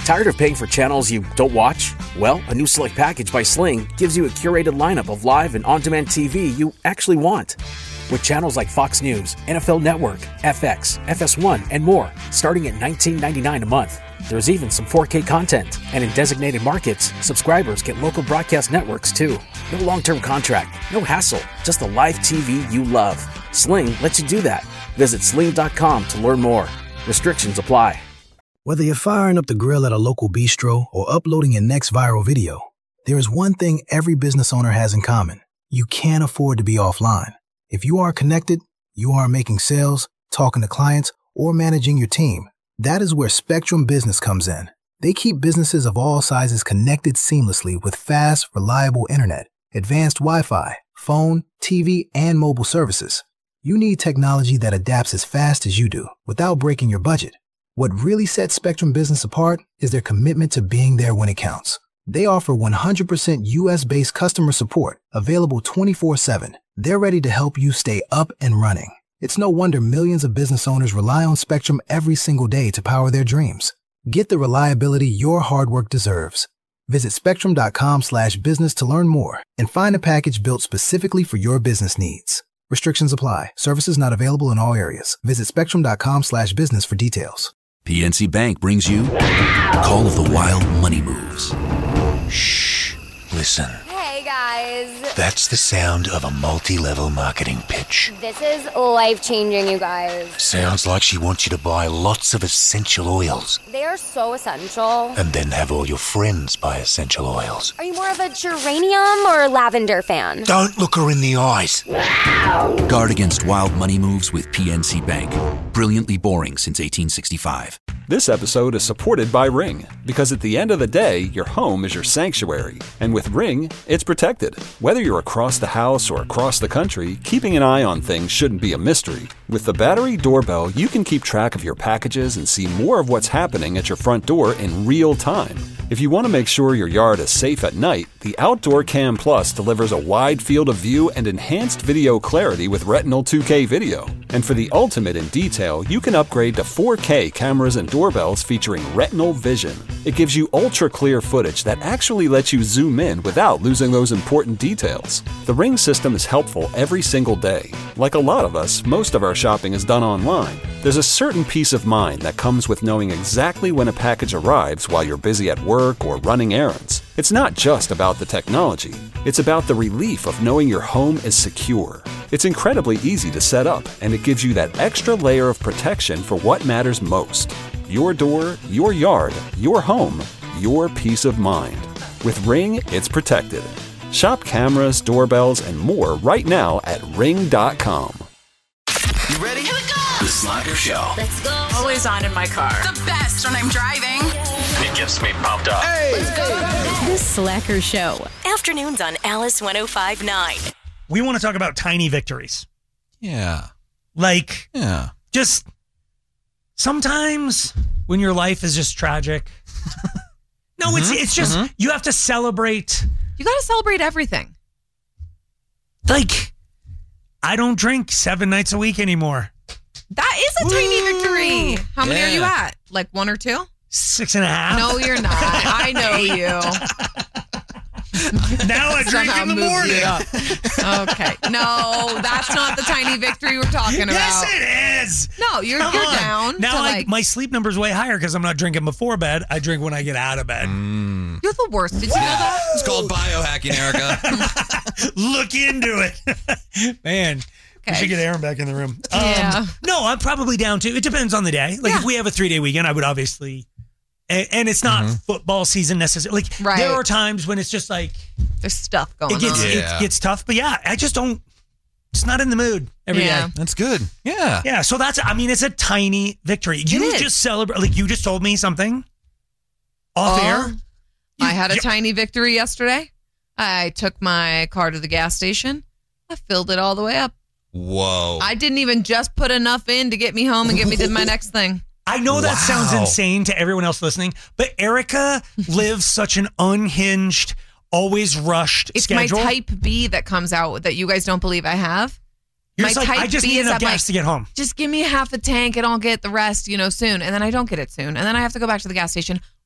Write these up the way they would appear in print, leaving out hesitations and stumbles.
Tired of paying for channels you don't watch? Well, a new select package by Sling gives you a curated lineup of live and on-demand TV you actually want. With channels like Fox News, NFL Network, FX, FS1, and more, starting at $19.99 a month. There's even some 4K content. And in designated markets, subscribers get local broadcast networks too. No long-term contract, no hassle, just the live TV you love. Sling lets you do that. Visit sling.com to learn more. Restrictions apply. Whether you're firing up the grill at a local bistro or uploading your next viral video, there is one thing every business owner has in common. You can't afford to be offline. If you are connected, you are making sales, talking to clients, or managing your team. That is where Spectrum Business comes in. They keep businesses of all sizes connected seamlessly with fast, reliable internet, advanced Wi-Fi, phone, TV, and mobile services. You need technology that adapts as fast as you do without breaking your budget. What really sets Spectrum Business apart is their commitment to being there when it counts. They offer 100% US-based customer support, available 24/7. They're ready to help you stay up and running. It's no wonder millions of business owners rely on Spectrum every single day to power their dreams. Get the reliability your hard work deserves. Visit spectrum.com/business to learn more and find a package built specifically for your business needs. Restrictions apply. Services not available in all areas. Visit spectrum.com/business for details. PNC Bank brings you Call of the Wild Money Moves. Shh. Listen. Hey, guys. That's the sound of a multi-level marketing pitch. This is life-changing, you guys. Sounds like she wants you to buy lots of essential oils. They are so essential. And then have all your friends buy essential oils. Are you more of a geranium or lavender fan? Don't look her in the eyes. Guard against wild money moves with PNC Bank. Brilliantly boring since 1865. This episode is supported by Ring, because at the end of the day, your home is your sanctuary. And with Ring, it's protected. Whether you're across the house or across the country, keeping an eye on things shouldn't be a mystery. With the battery doorbell, you can keep track of your packages and see more of what's happening at your front door in real time. If you want to make sure your yard is safe at night, the Outdoor Cam Plus delivers a wide field of view and enhanced video clarity with Retinal 2K video. And for the ultimate in detail, you can upgrade to 4K cameras and doorbells featuring Retinal Vision. It gives you ultra-clear footage that actually lets you zoom in without losing those important details. The Ring system is helpful every single day. Like a lot of us, most of our shopping is done online. There's a certain peace of mind that comes with knowing exactly when a package arrives while you're busy at work or running errands. It's not just about the technology. It's about the relief of knowing your home is secure. It's incredibly easy to set up, and it gives you that extra layer of protection for what matters most. Your door, your yard, your home, your peace of mind. With Ring, it's protected. Shop cameras, doorbells, and more right now at ring.com. You ready? Here we go! The Slacker Show. Let's go! Always on in my car. The best when I'm driving. It gets me pumped up. Hey! Let's go! The Slacker Show. Afternoons on Alice 105.9. We want to talk about tiny victories. Yeah. Just sometimes when your life is just tragic. No, it's just, you have to celebrate. You got to celebrate everything. Like, I don't drink 7 nights a week anymore. That is a tiny victory. How many are you at? Like 1 or 2? 6.5. No, you're not. I know you. Now I drink in the morning. Okay. No, that's not the tiny victory we're talking about. Yes, it is. No, you're down. Now my sleep number's way higher because I'm not drinking before bed. I drink when I get out of bed. You're the worst. Did you know that? It's called biohacking, Erica. Look into it. Man. We should get Aaron back in the room. Yeah. No, I'm probably down too. It depends on the day. Like if we have a 3-day weekend, I would obviously... And it's not football season necessarily. Like, there are times when it's just like... There's stuff going on. It gets tough. But yeah, I just don't... It's not in the mood every day. That's good. Yeah. Yeah, so that's... I mean, it's a tiny victory. You just celebrate... Like, you just told me something off air. I had a tiny victory yesterday. I took my car to the gas station. I filled it all the way up. Whoa. I didn't even just put enough in to get me home and get me to my next thing. I know that sounds insane to everyone else listening, but Erica lives such an unhinged, always rushed schedule. It's my type B that comes out that you guys don't believe I have. You're my like, type I just B need is enough gas to get home. Just give me half a tank and I'll get the rest, soon. And then I don't get it soon. And then I have to go back to the gas station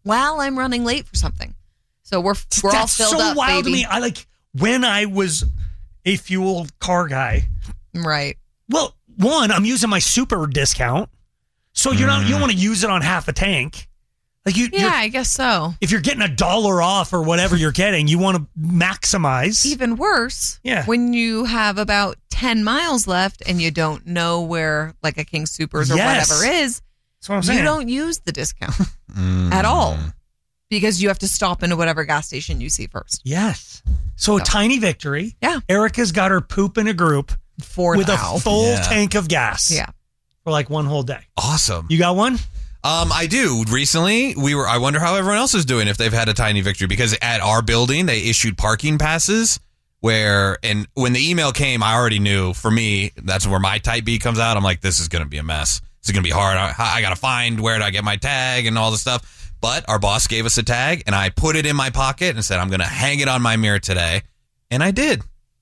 while I'm running late for something. So we're all That's filled so up, wild baby. to me. I like when I was a fuel car guy. Right. Well, one, I'm using my super discount. So you don't want to use it on half a tank. Like I guess so. If you're getting $1 off or whatever you're getting, you want to maximize. Even worse, when you have about 10 miles left and you don't know where like a King Soopers or whatever is, that's what I'm saying. You don't use the discount at all because you have to stop into whatever gas station you see first. Yes. So a tiny victory. Yeah. Erica's got her poop in a group with a full tank of gas. Yeah. For like one whole day. Awesome. You got one? I do. Recently, I wonder how everyone else is doing if they've had a tiny victory, because at our building, they issued parking passes and when the email came, I already knew, for me, that's where my type B comes out. I'm like, this is going to be a mess. This is going to be hard. I got to find where do I get my tag and all this stuff. But our boss gave us a tag and I put it in my pocket and said, I'm going to hang it on my mirror today. And I did.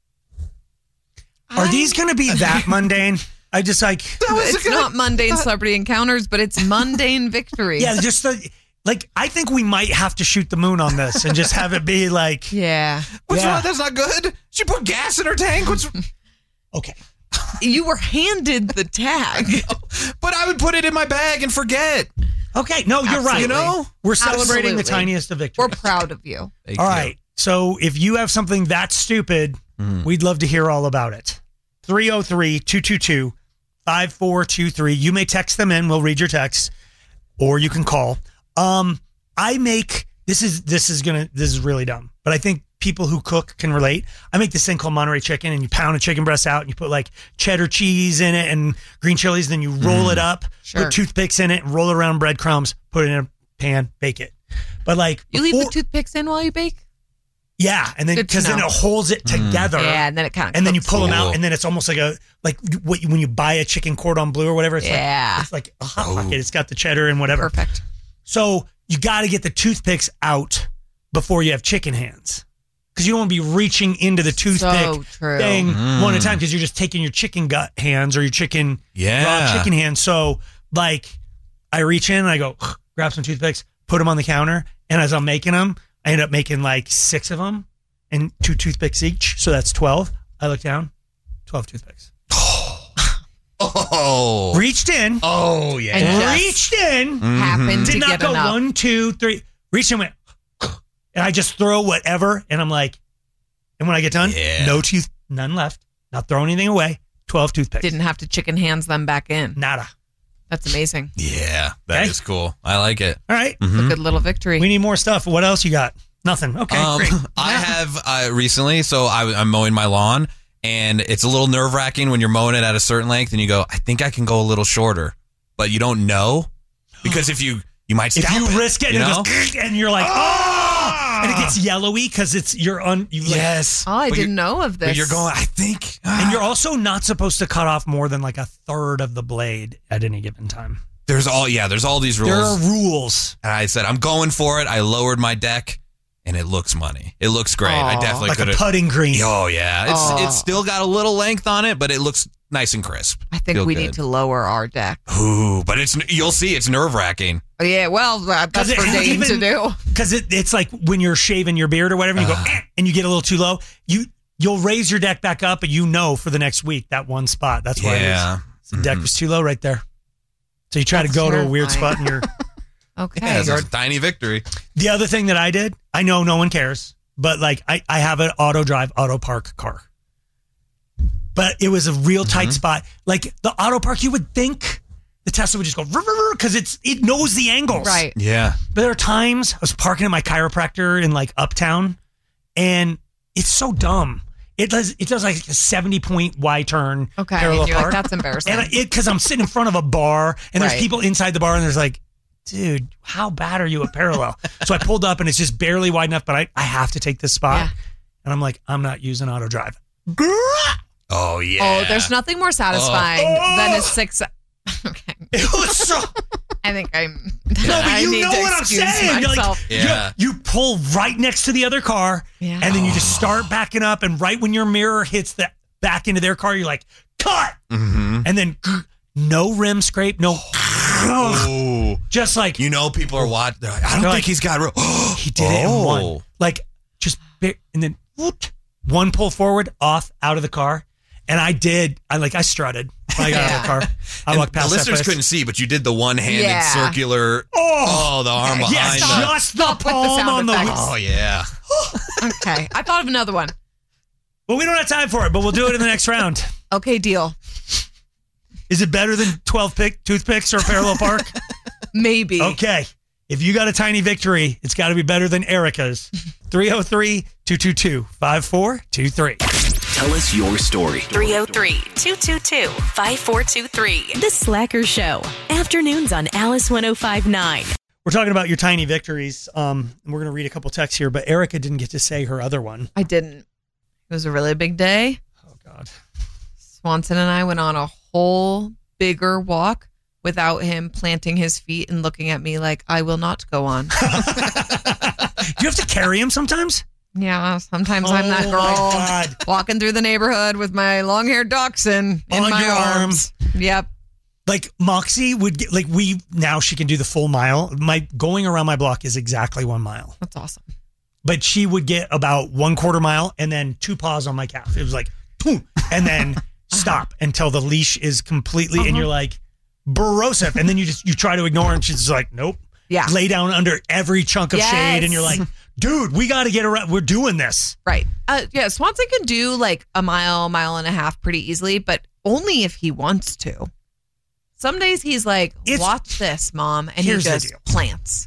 Are these going to be that mundane? I just like... It's not mundane celebrity encounters, but it's mundane victory. Yeah, just I think we might have to shoot the moon on this and just have it be like... Yeah. What's wrong? That's not good. She put gas in her tank. Okay. You were handed the tag. But I would put it in my bag and forget. Okay, no, you're right. You know? We're celebrating the tiniest of victories. We're proud of you. All right. So if you have something that stupid, we'd love to hear all about it. 303-222-5423. You may text them in. We'll read your text, or you can call. This is really dumb, but I think people who cook can relate. I make this thing called Monterey chicken, and you pound a chicken breast out and you put like cheddar cheese in it and green chilies. Then you roll it up, put toothpicks in it, and roll it around breadcrumbs, put it in a pan, bake it. But like you leave the toothpicks in while you bake? Yeah, and then because then it holds it together. Yeah, and then it kind of then you pull them out, and then it's almost like when you buy a chicken cordon bleu or whatever. It's like a hot pocket. It's got the cheddar and whatever. Perfect. So you got to get the toothpicks out before you have chicken hands, because you don't want to be reaching into the toothpick thing one at a time, because you're just taking your chicken gut hands or your chicken raw chicken hands. So like I reach in and I go grab some toothpicks, put them on the counter, and as I'm making them, I end up making like 6 of them and 2 toothpicks each. So that's 12. I look down, 12 toothpicks. Oh. Reached in. Oh, yeah. And reached in. Happened to did not get go enough. 1, 2, 3. Reached in, went. And I just throw whatever. And I'm like, and when I get done, none left. Not throwing anything away. 12 toothpicks. Didn't have to chicken hands them back in. Nada. That's amazing. Yeah, that is cool. I like it. All right. It's a good little victory. We need more stuff. What else you got? Nothing. Okay, great. I have recently, so I'm mowing my lawn, and it's a little nerve-wracking when you're mowing it at a certain length, and you go, I think I can go a little shorter, but you don't know, because if you might scalp if you it, risk it, and, it goes, and you're like, and it gets yellowy because it's yes. Oh, I didn't know of this. But you're going, I think, and you're also not supposed to cut off more than like a third of the blade at any given time. There's all these rules. There are rules. And I said, I'm going for it. I lowered my deck, and it looks money. It looks great. I definitely like could have. a putting green. Oh, yeah. It's still got a little length on it, but it looks nice and crisp. I think we need to lower our deck. Ooh, but you'll see, it's nerve-wracking. Yeah, well, that's for Dane to do. Because it's like when you're shaving your beard or whatever, and you go, and you get a little too low, you'll raise your deck back up, and for the next week, that one spot. That's why the deck was too low right there. So you try to go to a weird spot in your okay. It's a tiny victory. The other thing that I did, I know no one cares, but like I have an auto drive, auto park car. But it was a real tight spot. Like the auto park, you would think the Tesla would just go because it knows the angles. Right. Yeah. But there are times I was parking at my chiropractor in like Uptown, and it's so dumb. It does like a 70-point Y turn. Okay. Parallel You're park. like, that's embarrassing. And because I'm sitting in front of a bar, and there's Right. people inside the bar, and there's like, dude, how bad are you at parallel? So I pulled up, and it's just barely wide enough, but I have to take this spot. Yeah. And I'm like, I'm not using auto drive. Oh, yeah. Oh, there's nothing more satisfying than a 6. Okay. It was so. I think I'm. No, but I you need know to what I'm excuse saying. You're myself. like, you pull right next to the other car, and then you just start backing up, and right when your mirror hits the back into their car, you're like, cut! Mm-hmm. And then no rim scrape, no. just like people are watching. I don't think he's got. He did it in one, like just big, and then one pull forward, off, out of the car, and I strutted. When I got out of the car. I walked past. The listeners couldn't see, but you did the one-handed circular. Oh, the arm behind. Yes, just the palm on the. Oh yeah. Okay, I thought of another one. Well, we don't have time for it, but we'll do it in the next round. Okay, deal. Is it better than 12 toothpicks or Parallel Park? Maybe. Okay. If you got a tiny victory, it's got to be better than Erica's. 303-222-5423. Tell us your story. 303-222-5423. The Slacker Show. Afternoons on Alice 105.9. We're talking about your tiny victories. And we're going to read a couple texts here, but Erica didn't get to say her other one. I didn't. It was a really big day. Oh, God. Swanson and I went on a whole bigger walk without him planting his feet and looking at me like I will not go on. Do you have to carry him sometimes? Yeah, sometimes I'm that girl walking through the neighborhood with my long-haired dachshund in my arms. Yep. Like Moxie would get, now she can do the full mile. My going around my block is exactly 1 mile. That's awesome. But she would get about 1/4 mile and then 2 paws on my calf. It was like, boom, and then stop until the leash is completely, and you're like, Barosef. And then you try to ignore her, and she's just like, nope. Yeah. Lay down under every chunk of shade, and you're like, dude, we got to get around. We're doing this. Right. Yeah, Swanson can do like a mile and a half pretty easily, but only if he wants to. Some days he's like, watch this, Mom, and he just plants.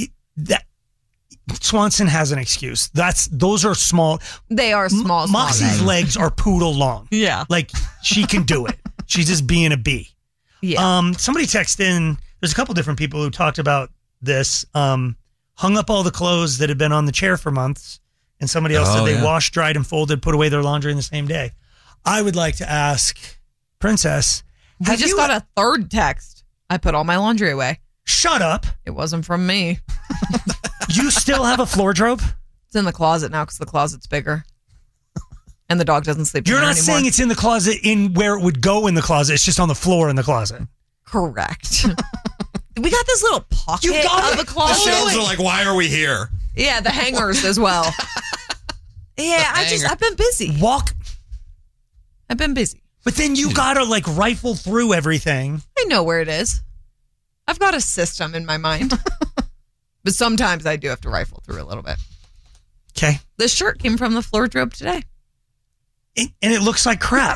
Swanson has an excuse. Those are small. They are small. Moxie's legs are poodle long. Yeah. Like she can do it. She's just being a bee. Yeah. Somebody texted in, there's a couple different people who talked about this, hung up all the clothes that had been on the chair for months, and somebody else said they washed, dried, and folded, put away their laundry in the same day. I would like to ask Princess, I just got a third text. I put all my laundry away. Shut up. It wasn't from me. You still have a floor drobe? It's in the closet now because the closet's bigger. And the dog doesn't sleep in there anymore. You're not saying it's in the closet in where it would go in the closet. It's just on the floor in the closet. Correct. We got this little pocket of a closet. The shelves are like, why are we here? Yeah, the hangers as well. Yeah, I've been busy. I've been busy. But then you gotta rifle through everything. I know where it is. I've got a system in my mind. But sometimes I do have to rifle through a little bit. Okay. This shirt came from the floor drobe today. And it looks like crap.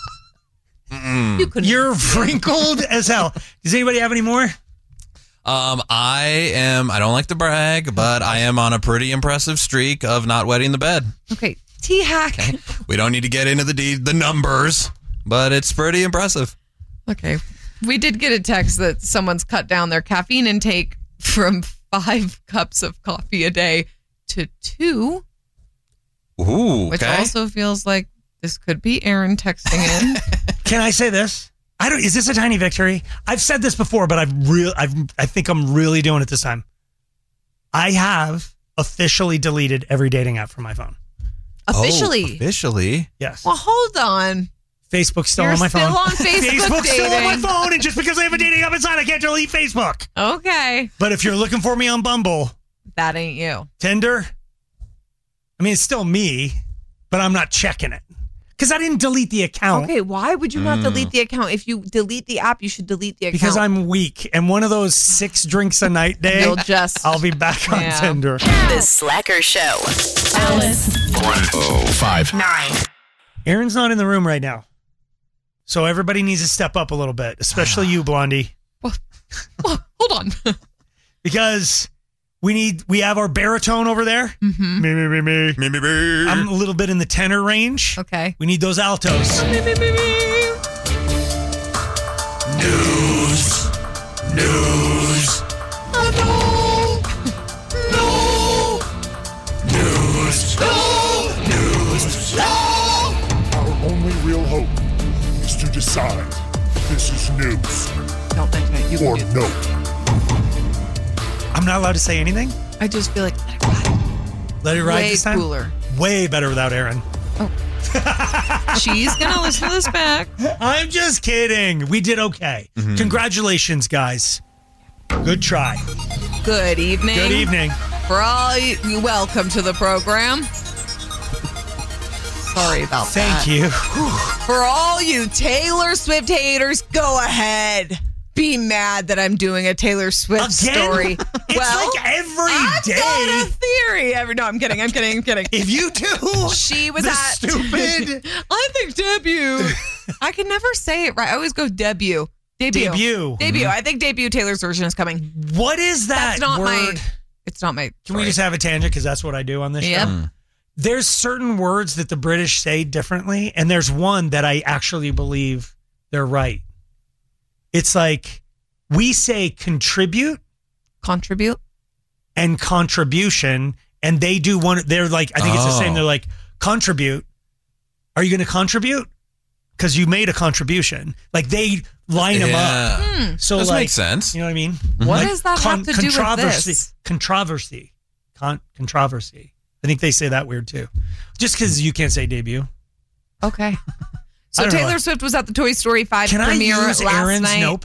You're wrinkled as hell. Does anybody have any more? I don't like to brag, but I am on a pretty impressive streak of not wetting the bed. Okay. T-hack. Okay. We don't need to get into the numbers, but it's pretty impressive. Okay. We did get a text that someone's cut down their caffeine intake from 5 cups of coffee a day to 2. Ooh, which also feels like this could be Aaron texting in. Can I say this? Is this a tiny victory? I've said this before, but I think I'm really doing it this time. I have officially deleted every dating app from my phone. Officially? Oh, officially? Yes. Well, hold on. Facebook's still You're on my phone. still on Facebook Facebook's dating. still on my phone, and just because I have a dating app inside, I can't delete Facebook. Okay. But if you're looking for me on Bumble, that ain't you. Tinder, I mean, it's still me, but I'm not checking it. Because I didn't delete the account. Okay, why would you not delete the account? If you delete the app, you should delete the account. Because I'm weak. And one of those 6 drinks a night day, I'll be back on Tinder. The Slacker Show. Alice. 105.9. Aaron's not in the room right now. So everybody needs to step up a little bit, especially you, Blondie. Well, hold on. Because we have our baritone over there. Mm-hmm. Me. I'm a little bit in the tenor range. Okay. We need those altos. News. Oh, No. Our only real hope is to decide this is news Don't mention it. or no. I'm not allowed to say anything? I just feel like Let it ride way this time? cooler. Way better without Aaron. Oh. She's going to listen to this back. I'm just kidding. We did okay. Mm-hmm. Congratulations, guys. Good try. Good evening. Good evening. For all you, welcome to the program. Sorry about that. Thank you. For all you Taylor Swift haters, go ahead. Be mad that I'm doing a Taylor Swift story. It's like every day. I've got a theory. No, I'm kidding. If you do, she was stupid. I think debut. I can never say it right. I always go debut. Debut. Mm-hmm. I think debut Taylor's version is coming. What is that That's not word? It's not my. Can we just have a tangent? Because that's what I do on this show. There's certain words that the British say differently, and there's one that I actually believe they're right. It's like we say contribute, and contribution, and they do one. They're like, I think it's the same. They're like, contribute. Are you going to contribute? Because you made a contribution. Like they line them up. So this like, makes sense. You know what I mean? What does that have to do with this? Controversy. I think they say that weird too. Just because you can't say debut. Okay. So Taylor Swift was at the Toy Story 5 premiere last night. Nope.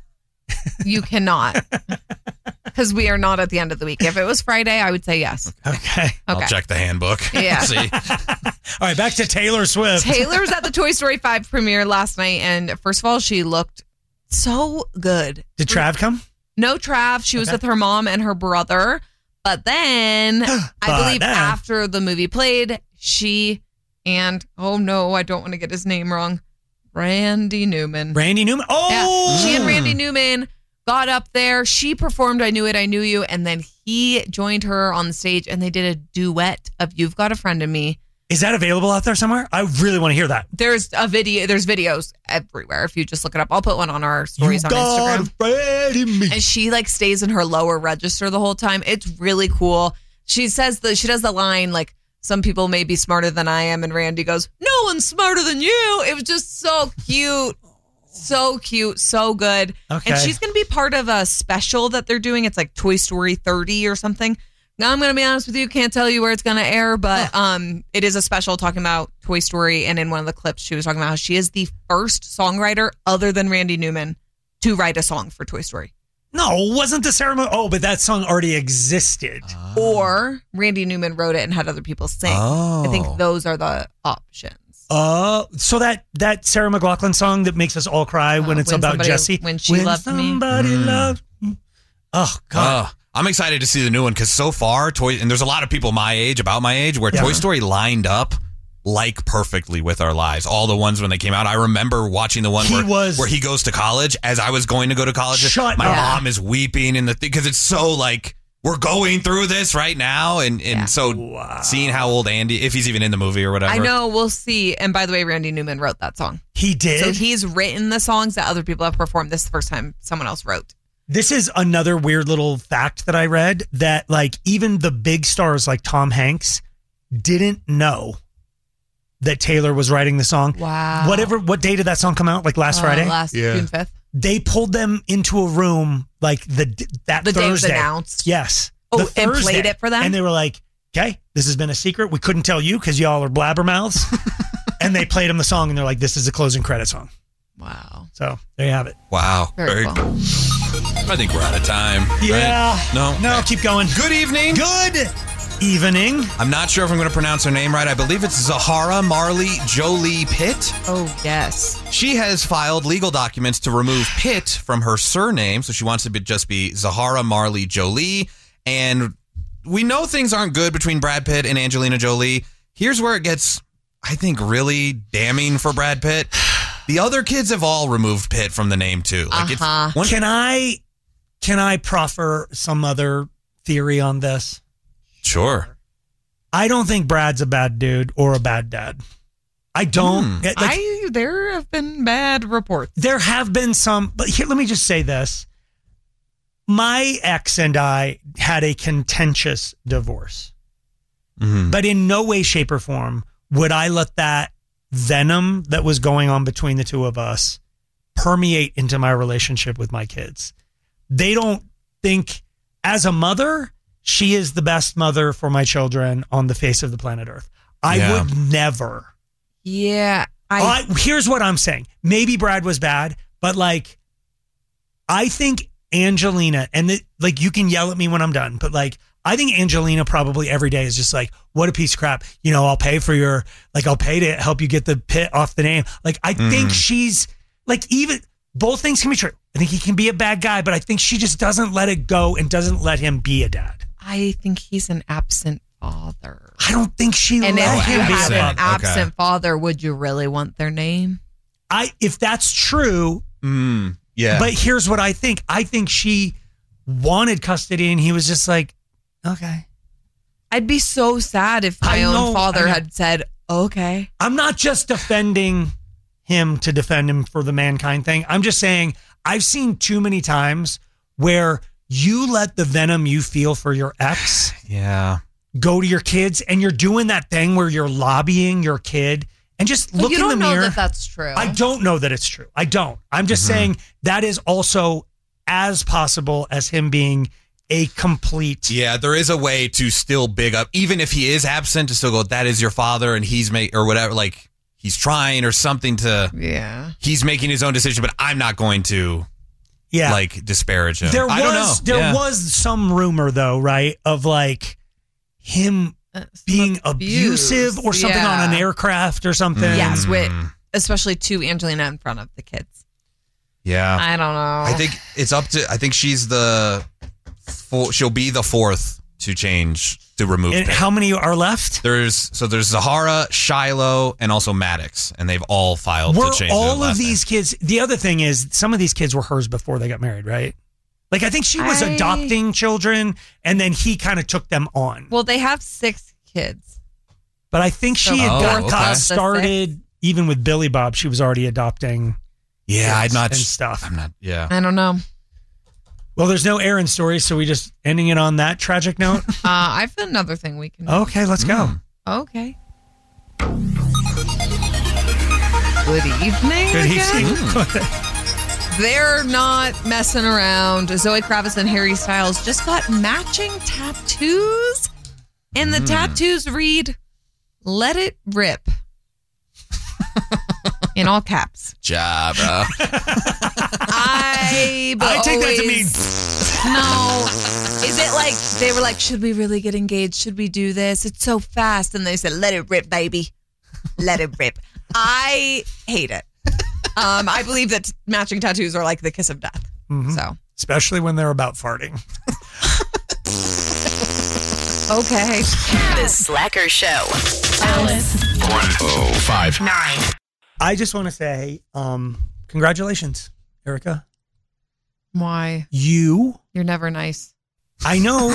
You cannot. Because we are not at the end of the week. If it was Friday, I would say yes. Okay. I'll check the handbook. Yeah. See. All right, back to Taylor Swift. Taylor's at the Toy Story 5 premiere last night, and first of all, she looked so good. Did Trav come? No Trav. She was with her mom and her brother. But then, I believe after the movie played, she and, oh no, I don't want to get his name wrong, Randy Newman. Oh! Yeah. She and Randy Newman got up there. She performed I Knew It, I Knew You, and then he joined her on the stage, and they did a duet of You've Got a Friend in Me. Is that available out there somewhere? I really want to hear that. There's a video. There's videos everywhere. If you just look it up, I'll put one on our stories on Instagram. And she like stays in her lower register the whole time. It's really cool. She says she does the line like, some people may be smarter than I am, and Randy goes, no one's smarter than you. It was just so cute. So cute, so good. Okay. And she's going to be part of a special that they're doing. It's like Toy Story 30 or something. Now, I'm going to be honest with you, can't tell you where it's going to air, but it is a special talking about Toy Story. And in one of the clips, she was talking about how she is the first songwriter other than Randy Newman to write a song for Toy Story. No, wasn't the ceremony? Oh, but that song already existed. Or Randy Newman wrote it and had other people sing. I think those are the options. So that Sarah McLachlan song that makes us all cry when it's about Jessie. When she loved me. Somebody loved me. Oh, God. I'm excited to see the new one because so far, and there's a lot of people about my age, where Toy Story lined up like perfectly with our lives. All the ones when they came out. I remember watching the one where he goes to college. As I was going to go to college, my mom is weeping in the because it's so like we're going through this right now, and seeing how old Andy, if he's even in the movie or whatever. I know, we'll see. And by the way, Randy Newman wrote that song. He did. So he's written the songs that other people have performed. This is the first time someone else wrote. This is another weird little fact that I read that like even the big stars like Tom Hanks didn't know that Taylor was writing the song. Wow. What day did that song come out? Like last Friday? June 5th. They pulled them into a room like the day it was announced. Yes. Oh, and played it for them? And they were like, okay, this has been a secret. We couldn't tell you because y'all are blabbermouths. And they played him the song and they're like, this is the closing credit song. Wow. So there you have it. Wow. Very cool. I think we're out of time. Yeah. Right? No, keep going. Good evening. Good evening. I'm not sure if I'm going to pronounce her name right. I believe it's Zahara Marley Jolie Pitt. Oh, yes. She has filed legal documents to remove Pitt from her surname, so she wants to just be Zahara Marley Jolie. And we know things aren't good between Brad Pitt and Angelina Jolie. Here's where it gets, I think, really damning for Brad Pitt. The other kids have all removed Pitt from the name too. Like Can I proffer some other theory on this? Sure. I don't think Brad's a bad dude or a bad dad. I don't. There have been bad reports. There have been some, but here, let me just say this. My ex and I had a contentious divorce, but in no way, shape, or form would I let that venom that was going on between the two of us permeate into my relationship with my kids. They don't think, as a mother, she is the best mother for my children on the face of the planet Earth. I would never Yeah. Here's what I'm saying. Maybe Brad was bad, but like, I think Angelina, and you can yell at me when I'm done, but like, I think Angelina probably every day is just like, what a piece of crap. I'll pay for I'll pay to help you get the pit off the name. Like, I think she's like, even both things can be true. I think he can be a bad guy, but I think she just doesn't let it go and doesn't let him be a dad. I think he's an absent father. I don't think she let him be a father. And if you had an absent father, would you really want their name? If that's true, yeah. But here's what I think. I think she wanted custody and he was just like, okay. I'd be so sad if my own father had said, okay. I'm not just defending him to defend him for the mankind thing. I'm just saying I've seen too many times where you let the venom you feel for your ex go to your kids, and you're doing that thing where you're lobbying your kid and just look in the mirror. You don't know that that's true. I don't know that it's true. I don't. I'm just saying that is also as possible as him being a complete. Yeah, there is a way to still big up, even if he is absent, to still go, that is your father and he's or whatever, like he's trying or something to. Yeah. He's making his own decision, but I'm not going to like disparage him. There I was some rumor though, right? Of like him being abusive or something on an aircraft or something. Yes, especially to Angelina in front of the kids. Yeah. I don't know. I think it's up to, I think she's she'll be the fourth to remove. And how many are left? There's Zahara, Shiloh, and also Maddox, and they've all filed to change all their of these name. kids. The other thing is, some of these kids were hers before they got married, right? Like, I think she was adopting children, and then he kind of took them on. Well, they have 6 kids. But I think she had got started, even with Billy Bob, she was already adopting kids and stuff. I don't know. Well, there's no Aaron story, so we just ending it on that tragic note? I've got another thing we can do. Okay, let's go. Okay. Good evening. Good evening. They're not messing around. Zoe Kravitz and Harry Styles just got matching tattoos, and the tattoos read, "Let it rip." In all caps. Jabba. I take that to mean no. Is it like they were like, should we really get engaged? Should we do this? It's so fast. And they said, let it rip, baby. Let it rip. I hate it. I believe that matching tattoos are like the kiss of death. So, especially when they're about farting. Okay. The Slacker Show. Alice. 105.9. I just want to say, congratulations, Erica. Why? You're never nice. I know.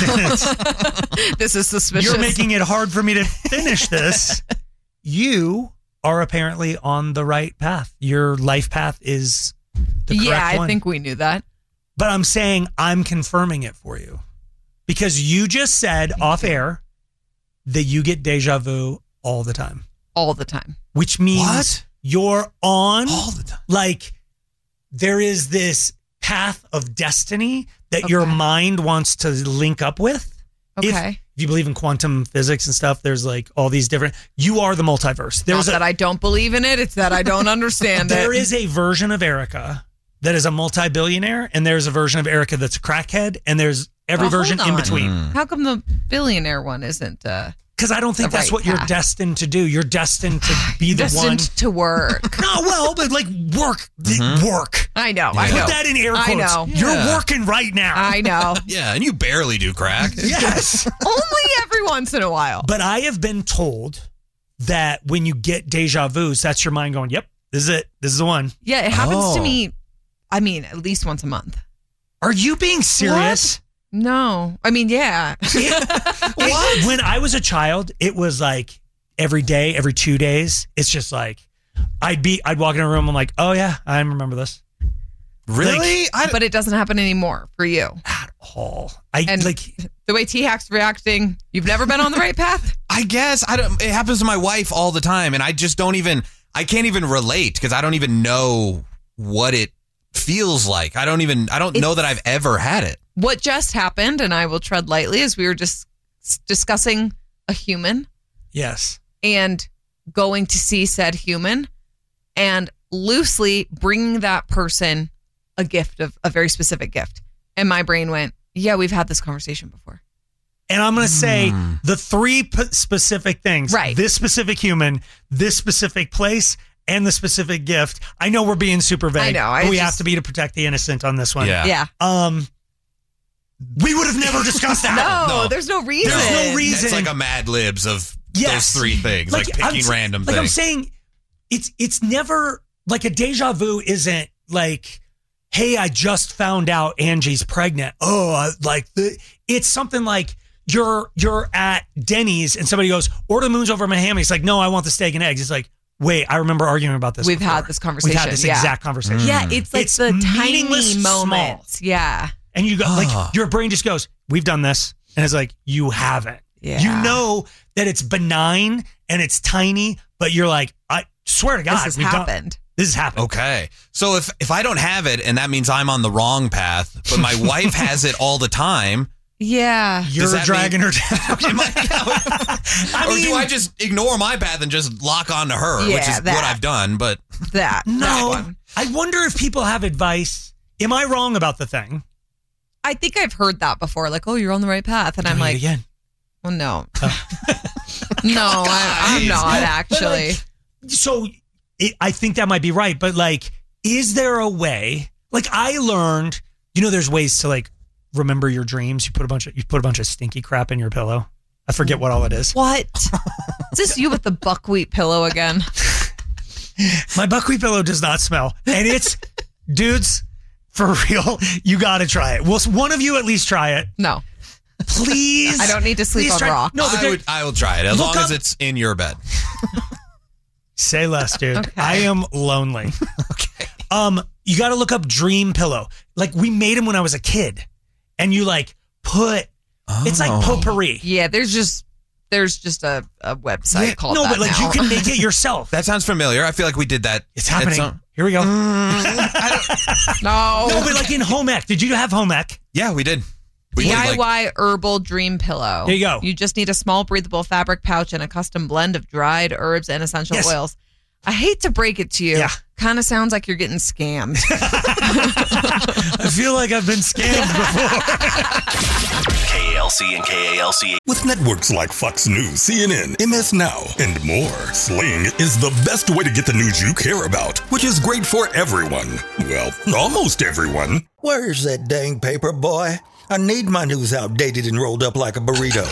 This is suspicious. You're making it hard for me to finish this. You are apparently on the right path. Your life path is the correct one. I think we knew that. But I'm saying I'm confirming it for you. Because you just said off air that you get deja vu all the time. All the time. Which means you're on all the time. Like, there is this path of destiny that your mind wants to link up with. Okay. If you believe in quantum physics and stuff, there's like all these different, you are the multiverse. Not that I don't believe in it, it's that I don't understand it. There is a version of Erica that is a multi-billionaire, and there's a version of Erica that's a crackhead, and there's every version in between. How come the billionaire one isn't? Because I don't think that's what you're destined to do. You're destined to be the one. Destined to work. No, well, but like work. Work. I know. Put that in air quotes. I know. You're working right now. I know. Yeah, and you barely do crack. Yes. Only every once in a while. But I have been told that when you get deja vus, that's your mind going, yep, this is it. This is the one. Yeah, it happens to me, I mean, at least once a month. Are you being serious? What? No. I mean, yeah. When I was a child, it was like every day, every 2 days. It's just like, I'd walk in a room, I'm like, oh yeah, I remember this. Really? But it doesn't happen anymore for you. At all. The way T-Hack's reacting, you've never been on the right path? I guess. It happens to my wife all the time, and I just I can't even relate because I don't even know what it feels like. I don't know that I've ever had it. What just happened, and I will tread lightly, is we were just discussing a human. Yes. And going to see said human and loosely bringing that person a gift of a very specific gift. And my brain went, yeah, we've had this conversation before. And I'm going to say the three specific things. Right. This specific human, this specific place, and the specific gift. I know we're being super vague. I know. But we have to be to protect the innocent on this one. Yeah. We would have never discussed that. No, there's no reason. There's no reason. It's like a Mad Libs of those three things, like picking random things. I'm saying it's never like a deja vu isn't like, hey, I just found out Angie's pregnant. It's something like you're at Denny's and somebody goes, order the moons over my ham. He's like, no, I want the steak and eggs. It's like, wait, I remember arguing about this. We've had this conversation. We've had this exact conversation. Yeah, it's like the tiny moments. Small. Yeah. And you go, like, your brain just goes, we've done this. And it's like, you haven't. Yeah. You know that it's benign and it's tiny, but you're like, I swear to God, this has happened. This has happened. Okay. So if I don't have it and that means I'm on the wrong path, but my wife has it all the time. Yeah. You're dragging her down. Or do I just ignore my path and just lock onto her, which is what I've done, but that one. I wonder if people have advice. Am I wrong about the thing? I think I've heard that before. Like, oh, you're on the right path. And I'm like, again. Well, no. No, I'm not actually. I think that might be right. But like, is there a way? Like I learned, there's ways to like remember your dreams. You put a bunch of stinky crap in your pillow. I forget what all it is. What? Is this you with the buckwheat pillow again? My buckwheat pillow does not smell. And it's, dudes, for real, you got to try it. Will one of you at least try it? No. Please. I don't need to sleep on rock. No, I will try it as long as it's in your bed. Say less, dude. Okay. I am lonely. Okay. You got to look up Dream Pillow. Like we made them when I was a kid, and you like put. It's like potpourri. Yeah, there's just a website called. No, that but like now. you can make it yourself. That sounds familiar. I feel like we did that. It's happening. Here we go. No, but like in home ec, did you have home ec? Yeah, we did. DIY herbal dream pillow. There you go. You just need a small breathable fabric pouch and a custom blend of dried herbs and essential oils. I hate to break it to you. Yeah. Kind of sounds like you're getting scammed. I feel like I've been scammed before. KALC and KALC. With networks like Fox News, CNN, MS Now, and more, Sling is the best way to get the news you care about, which is great for everyone. Well, almost everyone. Where's that dang paper, boy? I need my news outdated and rolled up like a burrito.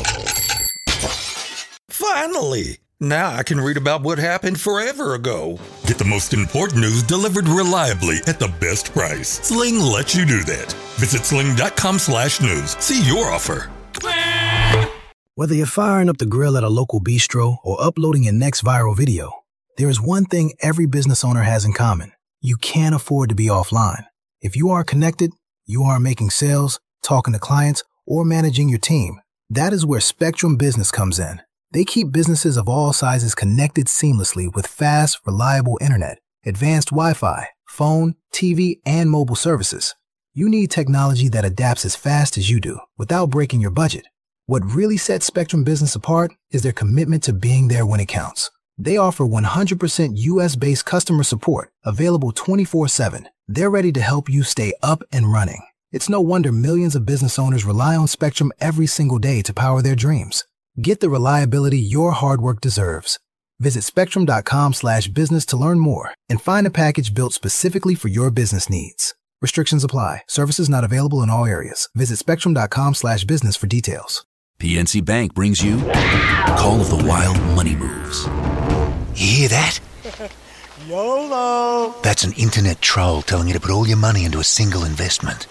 Finally! Now I can read about what happened forever ago. Get the most important news delivered reliably at the best price. Sling lets you do that. Visit sling.com/news. See your offer. Whether you're firing up the grill at a local bistro or uploading your next viral video, there is one thing every business owner has in common. You can't afford to be offline. If you are connected, you are making sales, talking to clients, or managing your team. That is where Spectrum Business comes in. They keep businesses of all sizes connected seamlessly with fast, reliable internet, advanced Wi-Fi, phone, TV, and mobile services. You need technology that adapts as fast as you do without breaking your budget. What really sets Spectrum Business apart is their commitment to being there when it counts. They offer 100% US-based customer support, available 24/7. They're ready to help you stay up and running. It's no wonder millions of business owners rely on Spectrum every single day to power their dreams. Get the reliability your hard work deserves. Visit spectrum.com/business to learn more and find a package built specifically for your business needs. Restrictions apply. Services not available in all areas. Visit spectrum.com/business for details. PNC Bank brings you Call of the Wild Money Moves. You hear that? YOLO! That's an internet troll telling you to put all your money into a single investment.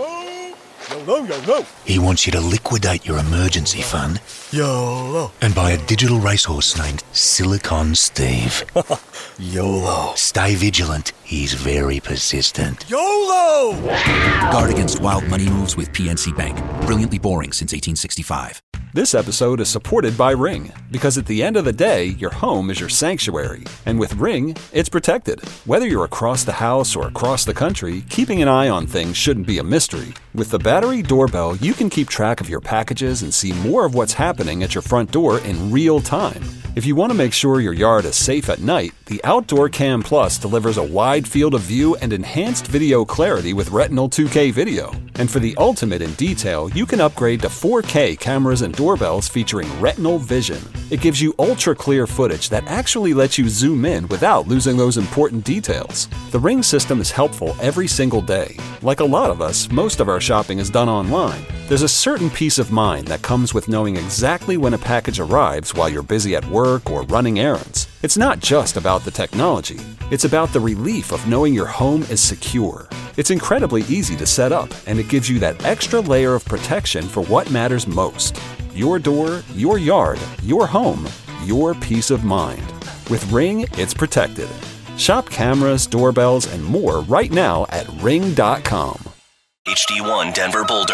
YOLO! He wants you to liquidate your emergency fund YOLO! and buy a digital racehorse named Silicon Steve. YOLO! Stay vigilant. He's very persistent. YOLO! Guard against wild money moves with PNC Bank. Brilliantly boring since 1865. This episode is supported by Ring, because at the end of the day, your home is your sanctuary. And with Ring, it's protected. Whether you're across the house or across the country, keeping an eye on things shouldn't be a mystery. With the battery doorbell, you can keep track of your packages and see more of what's happening at your front door in real time. If you want to make sure your yard is safe at night, the Outdoor Cam Plus delivers a wide field of view and enhanced video clarity with Retinal 2K video. And for the ultimate in detail, you can upgrade to 4K cameras and doorbells featuring Retinal Vision. It gives you ultra-clear footage that actually lets you zoom in without losing those important details. The Ring system is helpful every single day. Like a lot of us, most of our shopping is done online. There's a certain peace of mind that comes with knowing exactly when a package arrives while you're busy at work or running errands. It's not just about the technology. It's about the relief of knowing your home is secure. It's incredibly easy to set up, and it gives you that extra layer of protection for what matters most. Your door, your yard, your home, your peace of mind. With Ring, it's protected. Shop cameras, doorbells, and more right now at ring.com. HD1 Denver Boulder.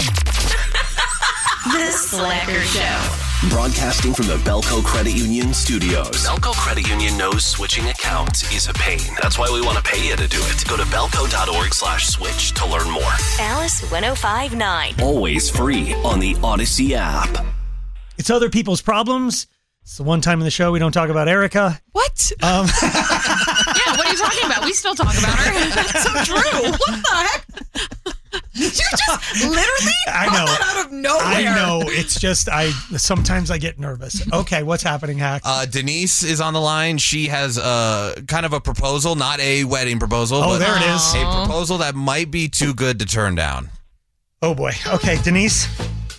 The Slacker Show. Broadcasting from the Belco Credit Union studios. Belco Credit Union knows switching accounts is a pain. That's why we want to pay you to do it. Go to belco.org/switch to learn more. Alice 105.9. Always free on the Odyssey app. It's other people's problems. It's the one time in the show we don't talk about Erica. What? Yeah, what are you talking about? We still talk about her. That's so true. What the heck? You just literally I know. that out of nowhere. I know. It's just sometimes I get nervous. Okay, what's happening, Hack? Denise is on the line. She has kind of a proposal, not a wedding proposal. Oh, but there it is. A proposal that might be too good to turn down. Oh boy. Okay, Denise.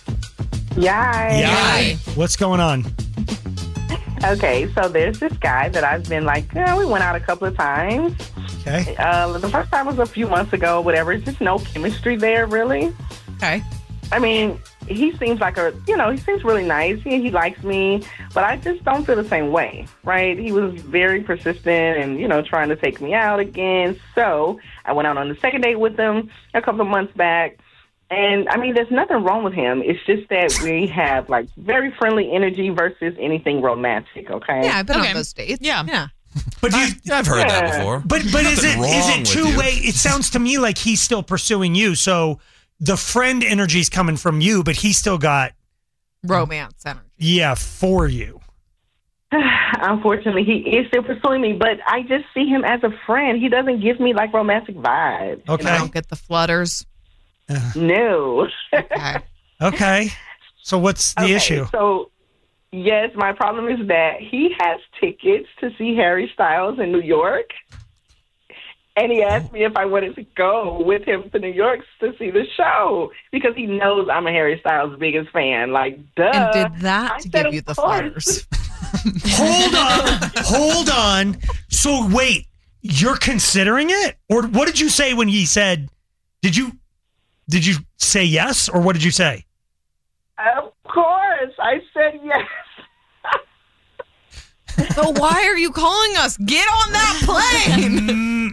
Yay. What's going on? Okay, so there's this guy that I've been like, we went out a couple of times. Okay. The first time was a few months ago, whatever. It's just no chemistry there, really. Okay. I mean, he seems like he seems really nice. He likes me, but I just don't feel the same way, right? He was very persistent and, trying to take me out again. So I went out on the second date with him a couple of months back. And, I mean, there's nothing wrong with him. It's just that we have, very friendly energy versus anything romantic, okay? Yeah, I've been on those dates. Yeah. But I've heard that before. But is it two-way? It sounds to me like he's still pursuing you. So the friend energy is coming from you, but he's still got romance energy. Yeah, for you. Unfortunately, he is still pursuing me, but I just see him as a friend. He doesn't give me romantic vibes. Okay. I don't get the flutters. No. Okay. So what's the issue? So, yes, my problem is that he has tickets to see Harry Styles in New York. And he asked me if I wanted to go with him to New York to see the show because he knows I'm a Harry Styles' biggest fan. Duh. And did that to give you the flutters? Hold on. So wait, you're considering it? Or what did you say when he said, did you say yes, or what did you say? Of course, I said yes. So why are you calling us? Get on that plane.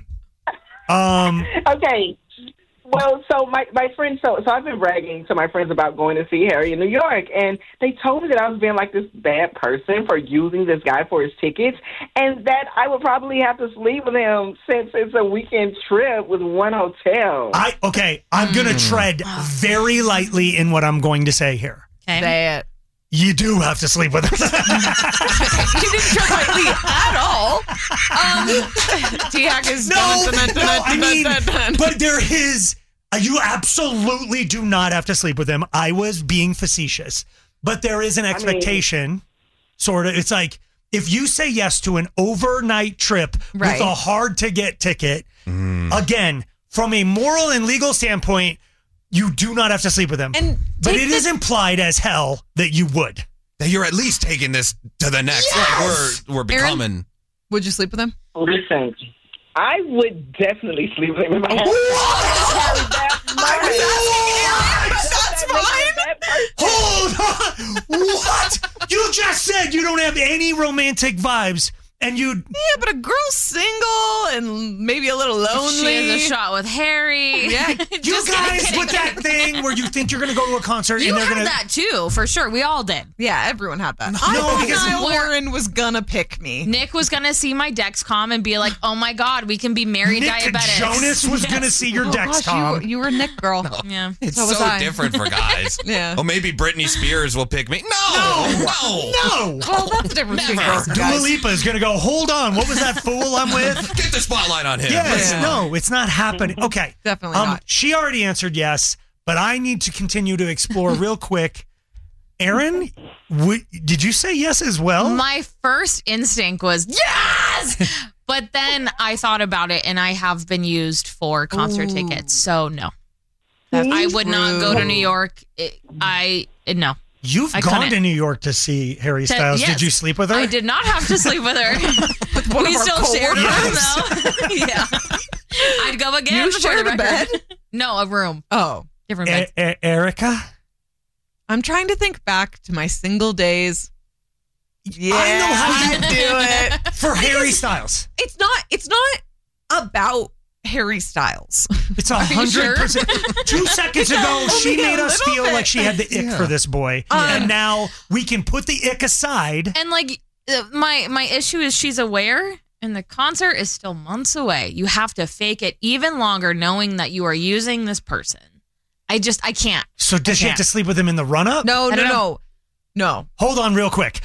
Okay. Well, so my friends, so I've been bragging to my friends about going to see Harry in New York, and they told me that I was being this bad person for using this guy for his tickets, and that I would probably have to sleep with him since it's a weekend trip with one hotel. I'm going to tread very lightly in what I'm going to say here. Okay. Say it. You do have to sleep with him. You didn't tread lightly at all. T-Hack is but there is. You absolutely do not have to sleep with him. I was being facetious, but there is an expectation. Sort of. It's like if you say yes to an overnight trip with a hard to get ticket, again, from a moral and legal standpoint, you do not have to sleep with him. But it is implied as hell that you would. That you're at least taking this to the next. Yes! We're becoming. Aaron, would you sleep with him? Listen, I would definitely sleep with him if I That's fine. Hold on. What? You just said you don't have any romantic vibes, And Yeah, but a girl's single and maybe a little lonely. She has a shot with Harry. Yeah. You guys with that thing where you think you're going to go to a concert You and they're had going to... that too, for sure. We all did. Yeah, everyone had that. No, I thought because Niall Horan was gonna pick me. Nick was going to see my Dexcom and be like, oh my God, we can be married Nick diabetics. Jonas was going to see your Dexcom. Gosh, you were Nick girl. Yeah. It's So was so I. different for guys. Yeah. Oh, maybe Britney Spears will pick me. No. No. Well, that's the difference between girls and Dua guys. Lipa is going to go, hold on, what was that fool I'm with? Get the spotlight on him. Yes, Yeah. no, it's not happening. Okay. Definitely not. She already answered yes, but I need to continue to explore real quick. Aaron, did you say yes as well? My first instinct was yes, but then I thought about it, and I have been used for concert tickets, so no. I would not go to New York. No. You've I gone couldn't. to New York to see Harry Styles. Yes. Did you sleep with her? I did not have to sleep with her. We still shared a room, though. Yeah. I'd go again. You for shared the a record. bed? No, a room. Oh. Different bed. Erica? I'm trying to think back to my single days. Yeah, I know how you do it. For Harry Styles. It's not about Harry Styles. It's 100%. 2 seconds ago, she made us feel like she had the ick for this boy. And now we can put the ick aside. And like my issue is she's aware, and the concert is still months away. You have to fake it even longer, knowing that you are using this person. I can't. So does she have to sleep with him in the run-up? No. Hold on real quick.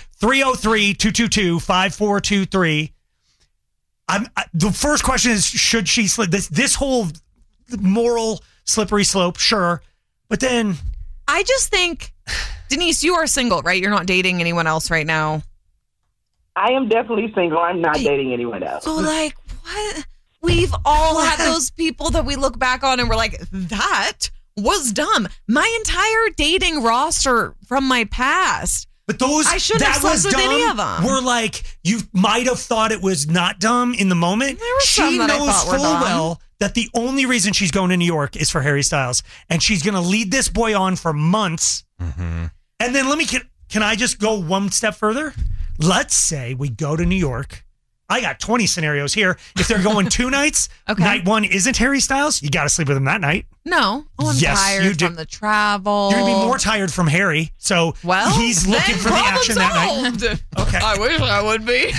303-222-5423. The first question is, should she slip? This whole moral slippery slope, sure. But then... I just think, Denise, you are single, right? You're not dating anyone else right now. I am definitely single. I'm not dating anyone else. So, like, what? We've all had those people that we look back on and we're like, that was dumb. My entire dating roster from my past. But those I shouldn't have slept with any of them. Were like, you might have thought it was not dumb in the moment. There were some She that I knows thought were full dumb. well that the only reason she's going to New York is for Harry Styles. And she's going to lead this boy on for months. Mm-hmm. And then can I just go one step further? Let's say we go to New York. I got 20 scenarios here. If they're going 2 nights, night one isn't Harry Styles, you got to sleep with him that night. No. Oh, I'm tired from the travel. You're going to be more tired from Harry. So he's looking for the action that night. Okay. I wish I would be.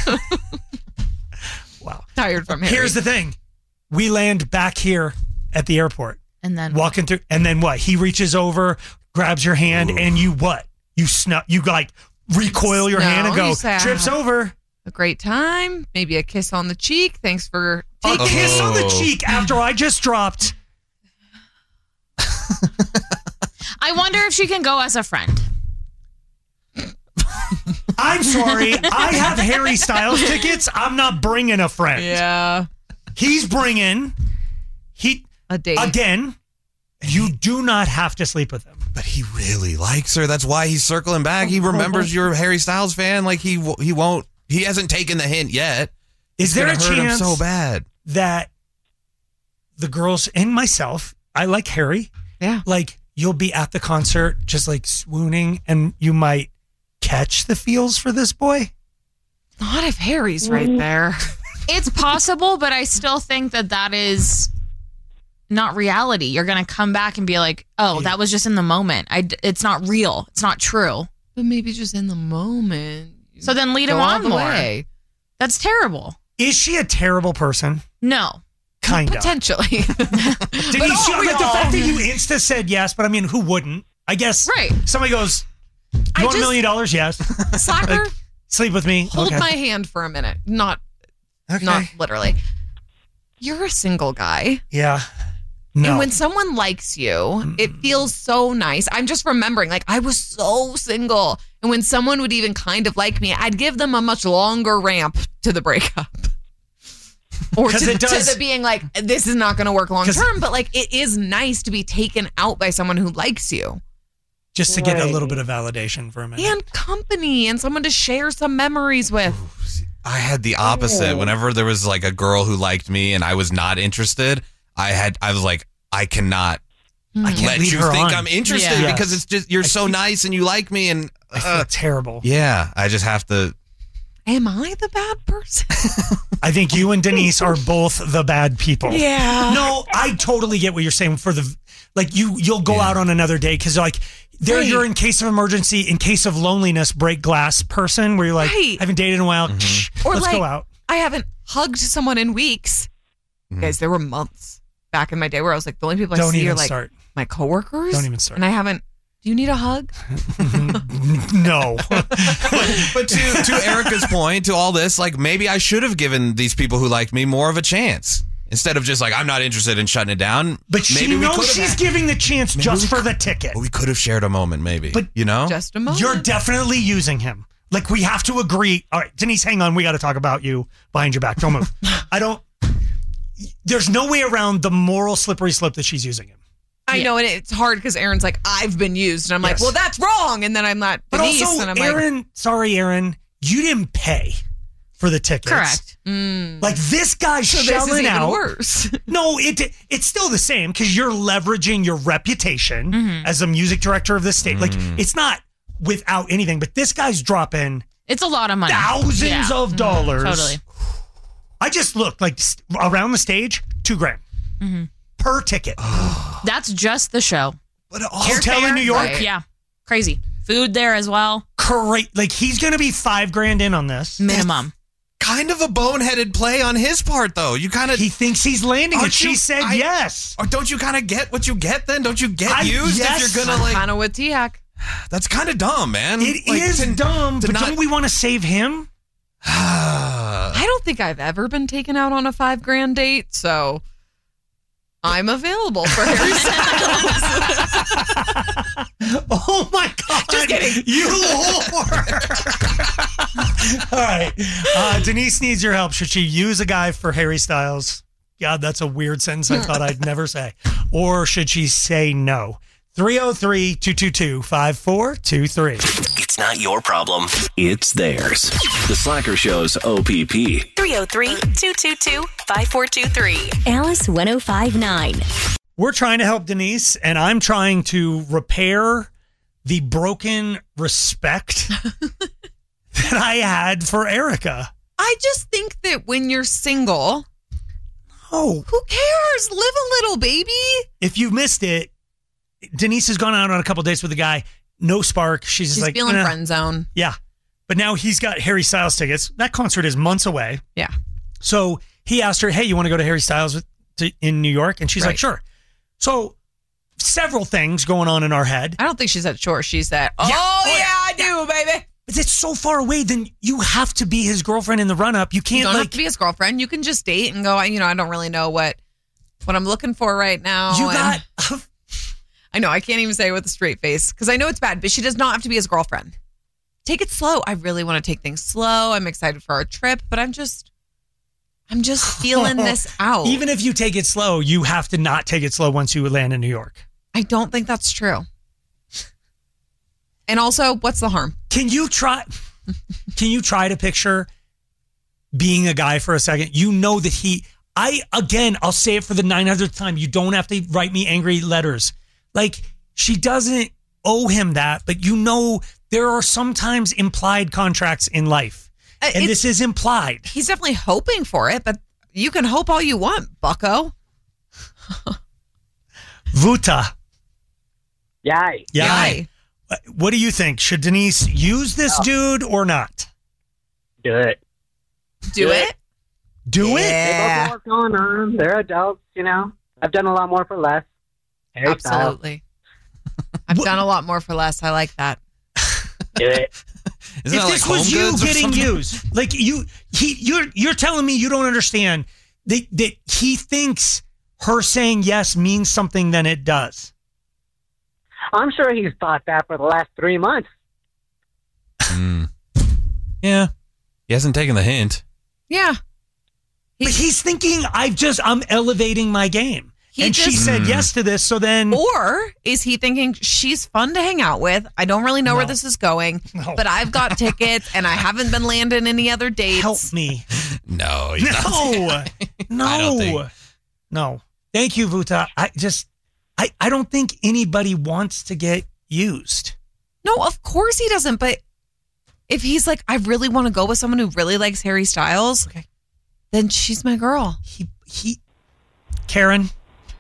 Wow. Tired from Harry. Here's the thing. We land back here at the airport. And then walking through, and then what? He reaches over, grabs your hand, and you what? You like recoil your hand and go, you say, trips over. A great time. Maybe a kiss on the cheek. Thanks for A kiss on the cheek after I just dropped. I wonder if she can go as a friend. I'm sorry. I have Harry Styles tickets. I'm not bringing a friend. Yeah. He's bringing a date. Again, you do not have to sleep with him. But he really likes her. That's why he's circling back. He remembers you're a Harry Styles fan. Like he won't. He hasn't taken the hint yet. Is there a It's gonna hurt him chance so bad that the girls and myself, I like Harry. Yeah. Like you'll be at the concert just like swooning and you might catch the feels for this boy? Not if Harry's right there. It's possible, but I still think that is not reality. You're going to come back and be like, oh, that was just in the moment. It's not real. It's not true. But maybe just in the moment. So then lead him Go on all the more. way. That's terrible. Is she a terrible person? No. Kind of. Potentially. Denise, the fact that you insta said yes, but I mean, who wouldn't? I guess. Right. Somebody goes, you want $1 million? Yes. Slacker, Like, sleep with me. hold Okay. my hand for a minute. Not Okay. literally. You're a single guy. Yeah. No. And when someone likes you, it feels so nice. I'm just remembering, like, I was so single. And when someone would even kind of like me, I'd give them a much longer ramp to the breakup. Or to the being like, this is not going to work long term. But, like, it is nice to be taken out by someone who likes you. Just to get a little bit of validation for a minute. And company and someone to share some memories with. I had the opposite. Whenever there was like a girl who liked me and I was not interested, I was like, I cannot let lead you her think on. I'm interested Yeah. because it's just you're so nice and you like me and I feel terrible. yeah, I just have to. Am I the bad person? I think you and Denise are both the bad people. Yeah. No, I totally get what you're saying. For the you'll go out on another day because you're in case of emergency, in case of loneliness, break glass person where you're like, I haven't dated in a while. Or let's go out. I haven't hugged someone in weeks. Guys, there were months back in my day where I was like, the only people I see are like my coworkers. Don't even start. And I haven't. Do you need a hug? No. But to Erica's point, to all this, like maybe I should have given these people who liked me more of a chance instead of just like, I'm not interested in shutting it down. But she knows she's giving the chance just for the ticket. We could have shared a moment, maybe. But just a moment. You're definitely using him. Like we have to agree. All right, Denise, hang on. We got to talk about you behind your back. Don't move. There's no way around the moral slippery slope that she's using him. I know, and it's hard because Aaron's like, I've been used. And I'm like, well, that's wrong. And then I'm not Denise. But also, and I'm Aaron, Aaron, you didn't pay for the tickets. Correct. Like this guy's shelling out. Even worse. No, it's still the same because you're leveraging your reputation as a music director of the state. Like it's not without anything, but this guy's dropping. It's a lot of money. Thousands of dollars. Totally. I just looked like around the stage, $2,000 per ticket. That's just the show. But hotel in New York? Right. Yeah. Crazy. Food there as well. Correct. Like he's going to be $5,000 in on this. Minimum. Kind of a boneheaded play on his part, though. He thinks he's landing it. She said yes. Or don't you kind of get what you get then? Don't you get used if you're going to like... kind of with T-Hack. That's kind of dumb, man. It is dumb, but don't we want to save him? I don't think I've ever been taken out on a $5,000 date, so I'm available for Harry Styles. Oh my God. Just kidding. You whore. All right. Denise needs your help. Should she use a guy for Harry Styles? God, that's a weird sentence I thought I'd never say. Or should she say no? 303-222-5423. It's not your problem. It's theirs. The Slacker Show's OPP. 303-222-5423. Alice 1059. We're trying to help Denise, and I'm trying to repair the broken respect that I had for Erica. I just think that when you're single, who cares? Live a little, baby. If you missed it, Denise has gone out on a couple dates with a guy. No spark. She's like feeling friend zone. Yeah. But now he's got Harry Styles tickets. That concert is months away. Yeah. So he asked her, hey, you want to go to Harry Styles in New York? And she's like, sure. So several things going on in our head. I don't think she said sure. She said, I do, baby. But it's so far away, then you have to be his girlfriend in the run-up. You can't You don't have to be his girlfriend. You can just date and go, I don't really know what I'm looking for right now. I know, I can't even say it with a straight face because I know it's bad, but she does not have to be his girlfriend. Take it slow. I really want to take things slow. I'm excited for our trip, but I'm just feeling this out. Even if you take it slow, you have to not take it slow once you land in New York. I don't think that's true. And also, what's the harm? Can you try to picture being a guy for a second? You know that I'll say it for the 900th time. You don't have to write me angry letters. Like, she doesn't owe him that, but there are sometimes implied contracts in life. And this is implied. He's definitely hoping for it, but you can hope all you want, bucko. Vuta. Yay. What do you think? Should Denise use this dude or not? Do it. Do it? Do it? They both know what's going on. They're adults, I've done a lot more for less. Harry Absolutely. I've done a lot more for less. I like that. Do it. If this was you getting used, like you're telling me you don't understand that he thinks her saying yes means something than it does. I'm sure he's thought that for the last 3 months. Yeah. He hasn't taken the hint. Yeah. But he's thinking I'm elevating my game. She said yes to this, so then... Or is he thinking she's fun to hang out with? I don't really know where this is going, but I've got tickets and I haven't been landing any other dates. Help me. No. No. Thank you, Vuta. I don't think anybody wants to get used. No, of course he doesn't, but If he's like, I really want to go with someone who really likes Harry Styles, then she's my girl. Karen?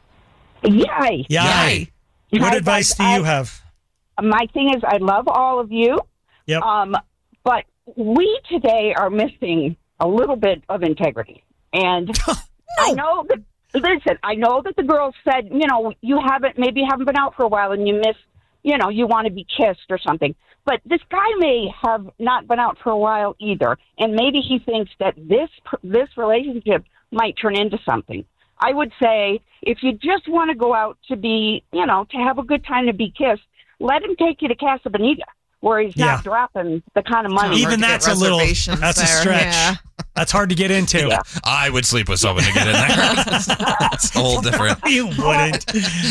Yay. Yay. What advice do you have? My thing is, I love all of you. Yep. But we today are missing a little bit of integrity. And I know that, listen, I know that the girls said, you know, you haven't been out for a while and you miss, you know, you want to be kissed or something. But this guy may have not been out for a while either. And maybe he thinks that this relationship might turn into something. I would say if you just want to go out to be, you know, to have a good time to be kissed, let him take you to Casa Bonita, where he's not dropping the kind of money. Even that's a stretch. Yeah. That's hard to get into. Yeah. I would sleep with someone to get in there. It's a whole different. You wouldn't.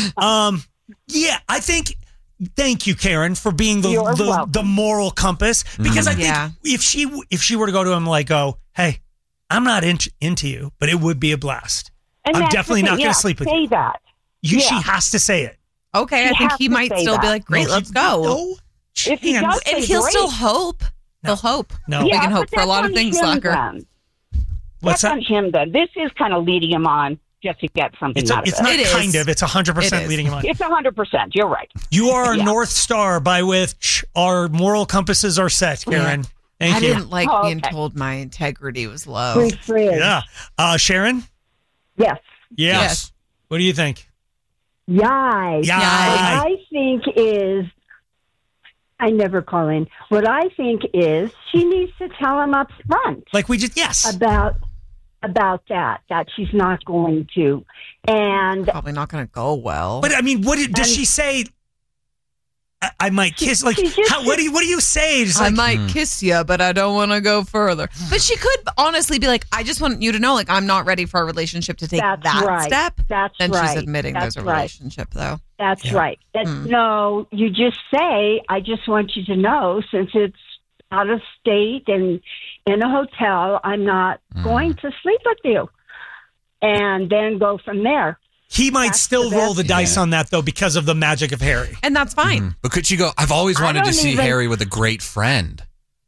Yeah, I think. Thank you, Karen, for being the moral compass. Because I think if she were to go to him like, hey, I'm not into you, but it would be a blast. And I'm definitely not going to sleep with you. Say that. She has to say it. Okay, I think he might still be like, great, let's go. If he does, and he'll still hope. He'll hope. No. We can hope for a lot of things, Slacker. That's on him then. This is kind of leading him on just to get something out of it. It's not kind of. It's 100% leading him on. It's 100%. You're right. You are our North Star by which our moral compasses are set, Karen. Thank you. I didn't like being told my integrity was low. Free free. Yeah. Sharon? Yes. What do you think? Yay. What I think is, I never call in. What I think is she needs to tell him up front. Like we just, about that she's not going to. And probably not going to go well. But I mean, does she say? I might kiss. Like, what do you say? I might kiss you, but I don't want to go further. But she could honestly be like, I just want you to know, like, I'm not ready for a relationship to take that step. Then she's admitting there's a relationship, though. That's right. No, you just say, I just want you to know, since it's out of state and in a hotel, I'm not going to sleep with you. And then go from there. He might still roll the dice on that, though, because of the magic of Harry. And that's fine. But could you go, I've always wanted to see Harry with a great friend.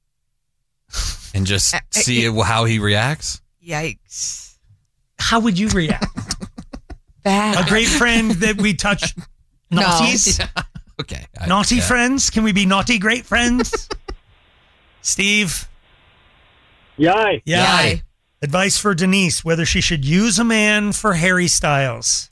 And just see how he reacts? Yikes. How would you react? Bad. A great friend that we touch naughties? No. Okay. Naughty friends? Can we be naughty great friends? Steve? Yay. Advice for Denise, whether she should use a man for Harry Styles.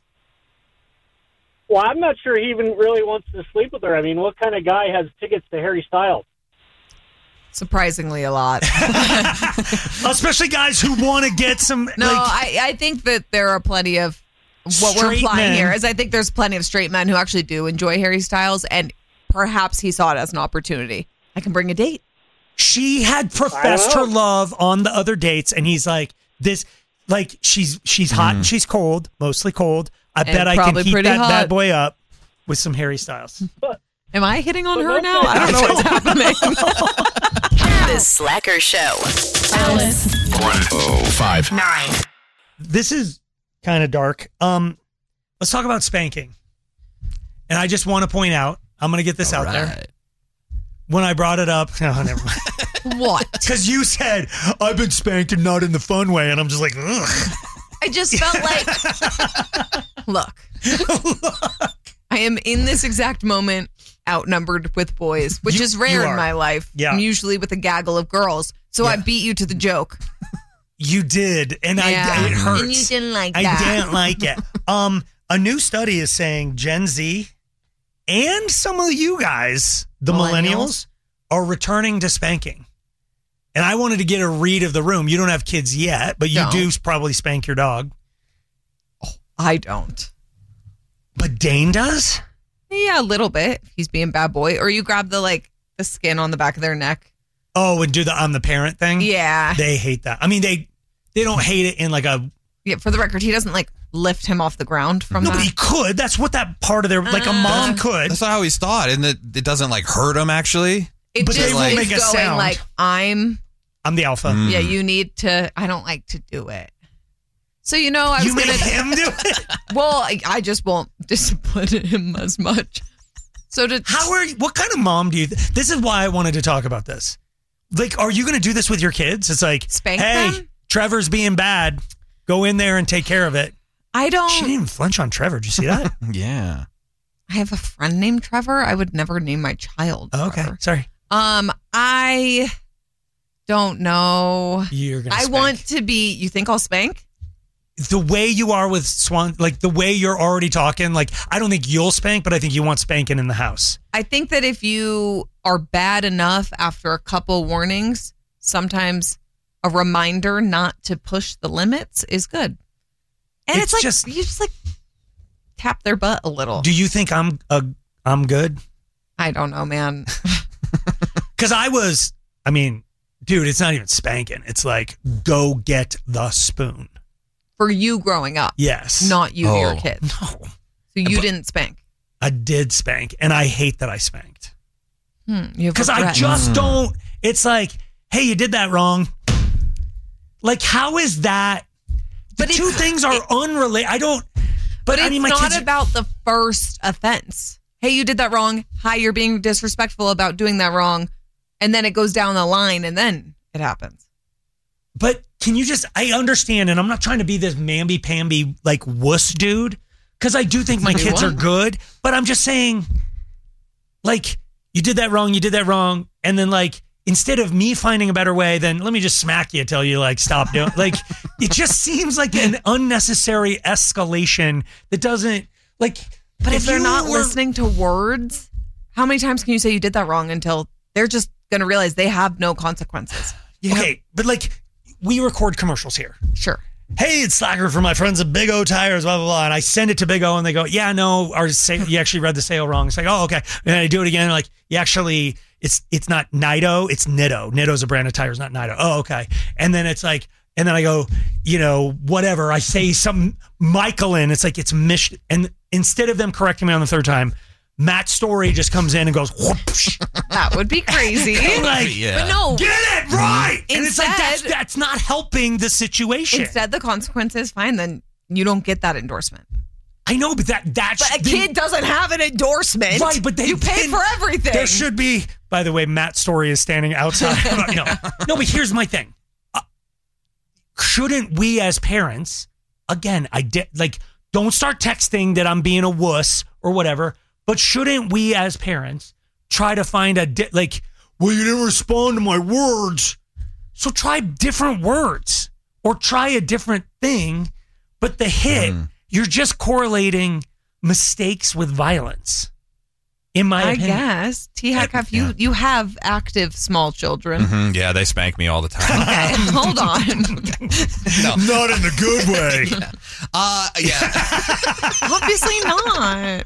Well, I'm not sure he even really wants to sleep with her. I mean, what kind of guy has tickets to Harry Styles? Surprisingly a lot. Especially guys who want to get some... No, I think that there are plenty of... What we're implying here is I think there's plenty of straight men who actually do enjoy Harry Styles, and perhaps he saw it as an opportunity. I can bring a date. She had professed her love on the other dates, and he's like, she's hot and she's cold, mostly cold. I bet I can heat that bad boy up with some Harry Styles. Am I hitting on her now? I don't know what's happening. The Slacker Show. Alice. 105.9. This is kind of dark. Let's talk about spanking. And I just want to point out, I'm going to get this out there. When I brought it up, no, never mind. What? Because you said, I've been spanked and not in the fun way. And I'm just like, ugh. I just felt like, look, I am in this exact moment outnumbered with boys, which is rare in my life. Yeah. I'm usually with a gaggle of girls. So I beat you to the joke. You did. And it hurts. And you didn't like that. I didn't like it. A new study is saying Gen Z and some of you guys, the millennials, are returning to spanking. And I wanted to get a read of the room. You don't have kids yet, but you do probably spank your dog. Oh, I don't. But Dane does? Yeah, a little bit. He's being bad boy. Or you grab the skin on the back of their neck. Oh, and do the I'm the parent thing? Yeah. They hate that. I mean, they don't hate it in like a... Yeah, for the record, he doesn't lift him off the ground from that. Nobody could. That's what that part of their... Like a mom could. That's not how he's thought. And it doesn't hurt him, actually. It but just they won't is make a going sound. I'm the alpha. Yeah, you need to... I don't like to do it. So, I was you going to... make him do it? Well, I just won't discipline him as much. So what kind of mom do you... This is why I wanted to talk about this. like, are you going to do this with your kids? It's like, Spank hey, them? Trevor's being bad. Go in there and take care of it. I don't. She didn't even flinch on Trevor. Did you see that? Yeah. I have a friend named Trevor. I would never name my child Trevor. Okay, sorry. I don't know. You're gonna I spank. want to be. You think I'll spank? The way you are with Swan, like the way you're already talking, like I don't think you'll spank, but I think you want spanking in the house. I think that if you are bad enough after a couple warnings, sometimes a reminder not to push the limits is good. And it's like just, you just like tap their butt a little. Do you think I'm good? I don't know, man. Because I mean, dude, it's not even spanking. It's like, go get the spoon. For you growing up. Yes. Not you to your kids. No. So you didn't spank. I did spank, and I hate that I spanked. Because I just don't. It's like, hey, you did that wrong. Like, how is that? The two things are unrelated. I don't. But I it's mean, my not kids about the first offense. Hey, you did that wrong. Hi, you're being disrespectful about doing that wrong. And then it goes down the line, and then it happens. But can you just, I understand, and I'm not trying to be this mamby-pamby, like, wuss dude, because I do think my kids are good, but I'm just saying, like, you did that wrong, and then, like, instead of me finding a better way, then let me just smack you till you, like, stop doing, like, it just seems like an unnecessary escalation that doesn't, like. But if they're not listening to words, how many times can you say you did that wrong until they're just going to realize they have no consequences? Yeah. Okay, but, like, we record commercials here. Sure. Hey, it's Slacker for my friends at Big O Tires, blah, blah, blah. And I send it to Big O and they go, yeah, no, you actually read the sale wrong. It's like, oh, okay. And I do it again. Like, you actually, it's not Nido, it's Nitto. Nitto's a brand of tires, not Nido. Oh, okay. And then it's like, and then I go, whatever. I say some Michelin. It's like, it's Michelin. And instead of them correcting me on the third time, Matt Story just comes in and goes, whoosh. That would be crazy. But no. Get it right. Instead, and it's like, that's not helping the situation. Instead, the consequence is fine. Then you don't get that endorsement. I know, but that's... But a kid doesn't have an endorsement. Right, but you pay for everything. There should be... By the way, Matt Story is standing outside. No, but here's my thing. Shouldn't we as parents, again, don't start texting that I'm being a wuss or whatever, but shouldn't we as parents try to find you didn't respond to my words, so try different words or try a different thing, but the hit, you're just correlating mistakes with violence, in my opinion. I guess. T-Hack, you have active small children. Mm-hmm. Yeah, they spank me all the time. Okay, hold on. No. Not in the good way. Yeah. Obviously not.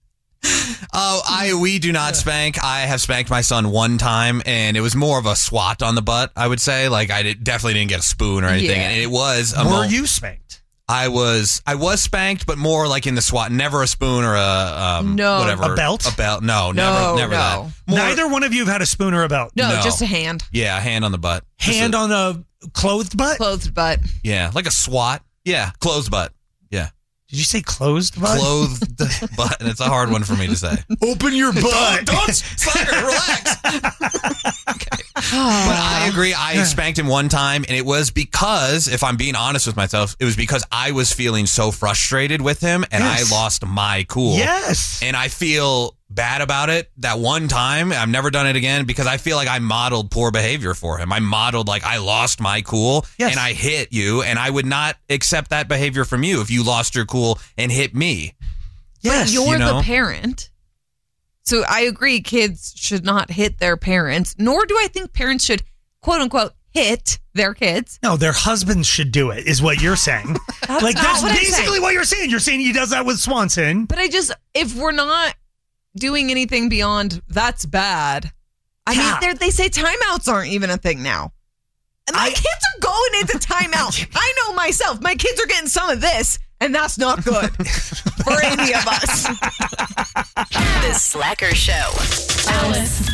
We do not spank. I have spanked my son one time, and it was more of a swat on the butt, I would say. Like, definitely didn't get a spoon or anything. Yeah. And it was Were you spanked? I was spanked, but more like in the swat. Never a spoon or a a belt. A belt. No, never that. Neither one of you have had a spoon or a belt. No, just a hand. Yeah, a hand on the butt. Hand on a clothed butt. Clothed butt. Yeah, like a swat. Yeah, closed butt. Yeah. Did you say closed butt? Clothed butt, and it's a hard one for me to say. Open your butt. Don't Slacker, relax. Okay. But I agree. I spanked him one time, and it was because, if I'm being honest with myself, it was because I was feeling so frustrated with him, and I lost my cool. Yes. And I feel bad about it that one time. I've never done it again because I feel like I modeled poor behavior for him. I modeled I lost my cool and I hit you, and I would not accept that behavior from you if you lost your cool and hit me. Yes. But you're the parent. So I agree kids should not hit their parents, nor do I think parents should, quote unquote, hit their kids. No, their husbands should do it, is what you're saying. That's basically what you're saying. You're saying he does that with Swanson. But if we're not doing anything beyond that's bad. I mean, they say timeouts aren't even a thing now. And my kids are going into timeout. I know myself. My kids are getting some of this, and that's not good for any of us. The Slacker Show. Alice.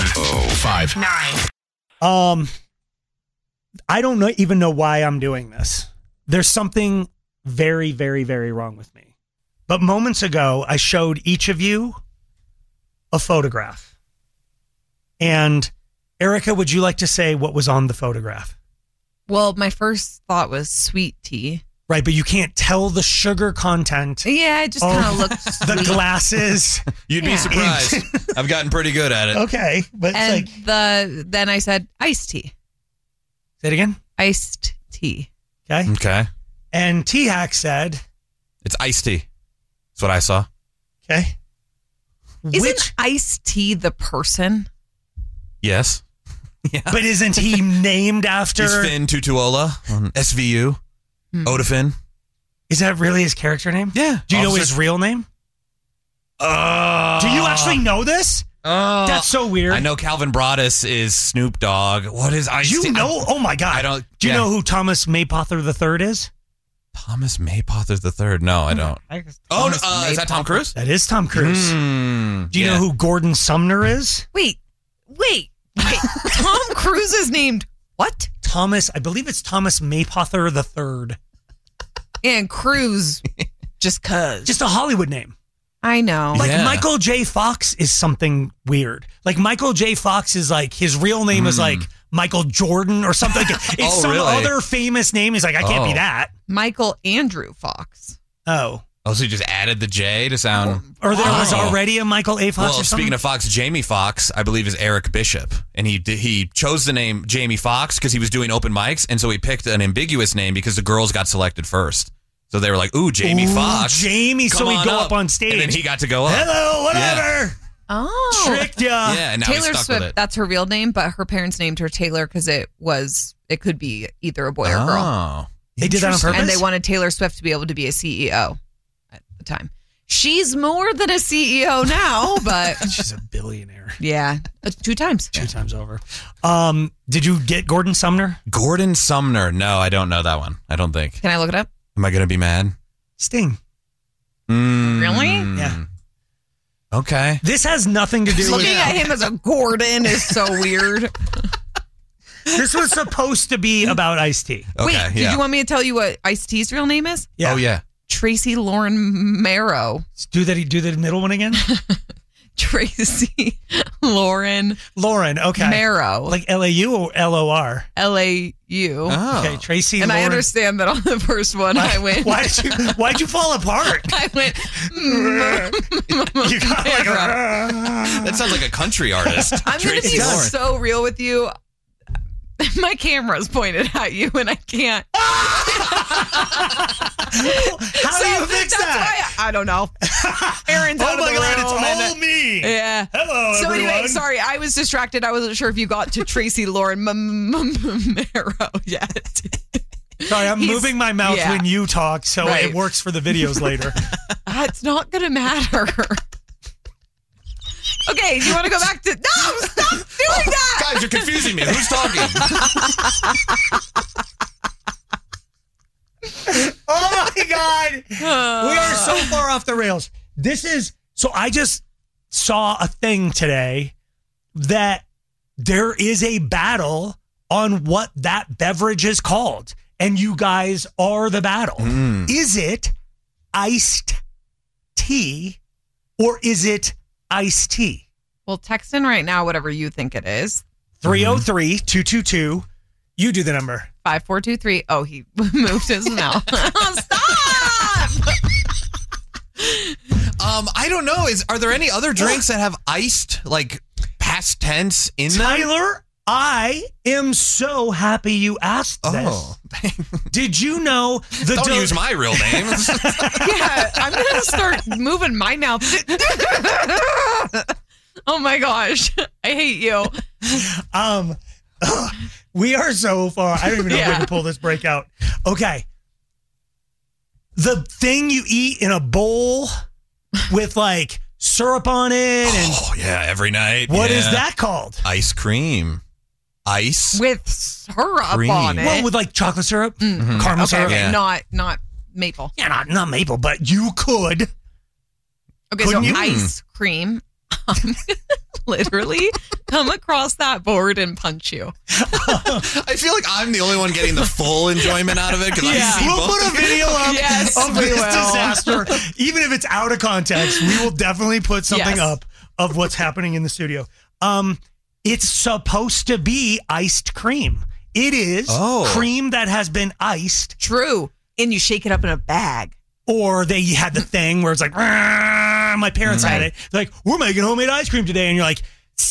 1059. I don't even know why I'm doing this. There's something very, very, very wrong with me. But moments ago, I showed each of you a photograph. And Erica, would you like to say what was on the photograph? Well, my first thought was sweet tea. Right, but you can't tell the sugar content. Yeah, it just kind of looked the sweet. glasses. You'd be surprised. I've gotten pretty good at it. Okay, but and then I said iced tea. Say it again. Iced tea. Okay. Okay. And T-Hack said it's iced tea. That's what I saw. Okay. Isn't iced tea the person? Yes. Yeah. But isn't he named after? He's Finn Tutuola on SVU. Odafin. Is that really his character name? Yeah. Do you know his real name? Do you actually know this? That's so weird. I know Calvin Broadus is Snoop Dogg. What is Ice-T? You know? Oh my God. I don't. Do you know who Thomas Maypother III is? Thomas Maypother III? No, I don't. Is that Tom Cruise? That is Tom Cruise. Do you know who Gordon Sumner is? Wait. Tom Cruise is named what? Thomas, I believe it's Thomas Maypother III. And Cruise, just cuz. Just a Hollywood name. I know. Like Michael J. Fox is something weird. Like Michael J. Fox is like, his real name is like Michael Jordan or something. It's some other famous name. He's like, I can't be that. Michael Andrew Fox. Oh, so you just added the J to sound... Or there was already a Michael A. Fox Well, or something? speaking of Fox, Jamie Foxx, I believe, is Eric Bishop. And he chose the name Jamie Foxx because he was doing open mics. And so he picked an ambiguous name because the girls got selected first. So they were like, ooh, Jamie Foxx. Jamie. So he'd go up on stage. And then he got to go up. Hello, whatever. Yeah. Oh. Tricked ya. Yeah, and now Taylor he's stuck Swift, with it. that's her real name, but her parents named her Taylor because it could be either a boy or girl. They did that on purpose? And they wanted Taylor Swift to be able to be a CEO at the time. She's more than a CEO now, but... She's a billionaire. Yeah. 2 times. 2 times over. Did you get Gordon Sumner? Gordon Sumner. No, I don't know that one. I don't think. Can I look it up? Am I going to be mad? Sting. Really? Yeah. Okay. This has nothing to do with... Looking at him as a Gordon is so weird. This was supposed to be about Ice-T. Okay, Wait, did you want me to tell you what Ice-T's real name is? Yeah. Oh, yeah. Tracy Lauren Marrow. Do the middle one again? Tracy Lauren. Okay. Marrow. Like L-A-U or L-O-R? L-A-U. Oh. Okay, Tracy And Lauren. I understand that on the first one I went. Why'd you fall apart? I went. You got like that sounds like a country artist. I'm going to be so real with you. My camera's pointed at you and I can't. How do you fix that? I don't know. Aaron's out of the room. It's all me. Yeah. Hello, So everyone. anyway, sorry, I was distracted. I wasn't sure if you got to Tracy Lauren Marrow yet. Sorry, I'm moving my mouth when you talk, so Right. it works for the videos later. It's not going to matter. Okay, do you want to go back to... No, stop doing that! Guys, you're confusing me. Who's talking? Oh my God. We are so far off the rails. So I just saw a thing today that there is a battle on what that beverage is called. And you guys are the battle. Is it iced tea or is it iced tea? Well, text in right now whatever you think it is. 303-222. You do the number. 5423. Oh, he moved his mouth. Stop! I don't know. Are there any other drinks that have iced, like past tense in them? Tyler, I am so happy you asked this. Did you know the Don't use my real name. Yeah, I'm going to start moving my mouth. Oh my gosh. I hate you. We are so far. I don't even know if we can pull this break out. Okay. The thing you eat in a bowl with like syrup on it. And every night. What is that called? Ice cream. Ice. With syrup cream. on it. Well, with like chocolate syrup, caramel syrup. Okay, Yeah. not maple. Yeah, not maple, but you could. Okay, Couldn't so you? ice cream. Literally come across that board and punch you. I feel like I'm the only one getting the full enjoyment out of it because I see We'll both. put a video up Yes, of we this will. disaster. Even if it's out of context, we will definitely put something Yes. up of what's happening in the studio. It's supposed to be iced cream. It is cream that has been iced. True. And you shake it up in a bag. Or they had the thing where it's like, my parents had it. They're like, we're making homemade ice cream today. And you're like,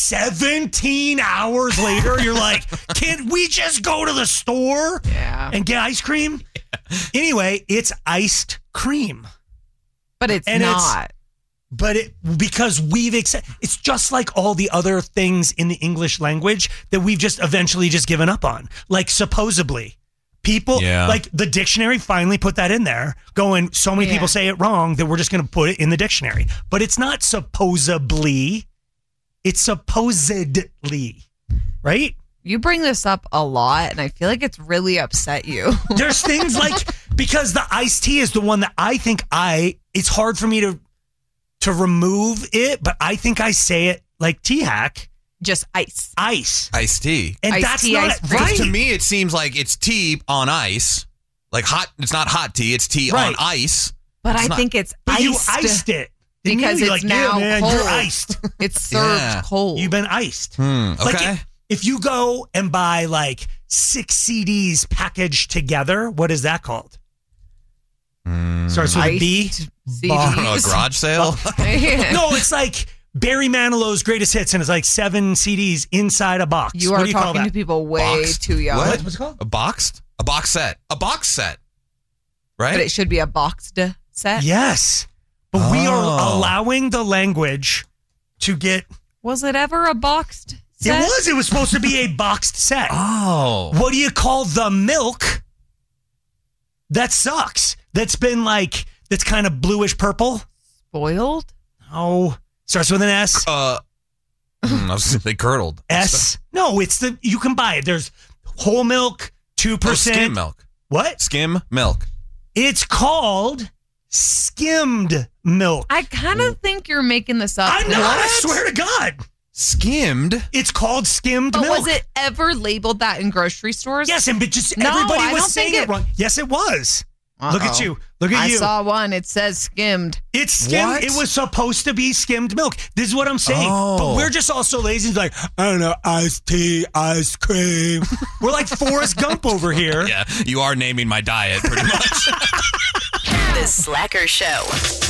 17 hours later, you're like, can't we just go to the store and get ice cream? Yeah. Anyway, it's iced cream. But it's not. Because we've accepted, it's just like all the other things in the English language that we've just eventually just given up on. Like supposedly. People, like the dictionary finally put that in there, going, so many people say it wrong that we're just going to put it in the dictionary. But it's not supposedly. It's supposedly, right? You bring this up a lot, and I feel like it's really upset you. There's things like, because the iced tea is the one that I think it's hard for me to remove it, but I think I say it like T-Hack. Just ice. Iced tea. And iced that's tea, not right. To me, it seems like it's tea on ice. Like hot, it's not hot tea, it's tea on ice. But I think it's iced. You iced it. Because it's like, now cold. You're iced. It's served cold. You've been iced. Okay. Like if you go and buy like 6 CDs packaged together, what is that called? Starts with a B. A garage sale? No, it's like Barry Manilow's greatest hits, and it's like 7 CDs inside a box. You are talking to people way too young. What's it called? A box set. Right? But it should be a boxed set. Yes. But we are allowing the language to get... Was it ever a boxed set? It was. It was supposed to be a boxed set. Oh. What do you call the milk that sucks? That's been like, that's kind of bluish purple? Spoiled? Oh. Starts with an S. I was going to say curdled. S? No, you can buy it. There's whole milk, 2%. Skim milk. What? Skim milk. It's called skimmed milk. I kind of think you're making this up. I'm not. I swear to God. Skimmed? It's called skimmed milk. But was it ever labeled that in grocery stores? Yes, but just everybody was saying it wrong. Yes, it was. Look at you. Look at you. I saw one. It says skimmed. It's skimmed. What? It was supposed to be skimmed milk. This is what I'm saying. But we're just all so lazy. It's like, I don't know, iced tea, ice cream. We're like Forrest Gump over here. Yeah, you are naming my diet pretty much. The Slacker Show.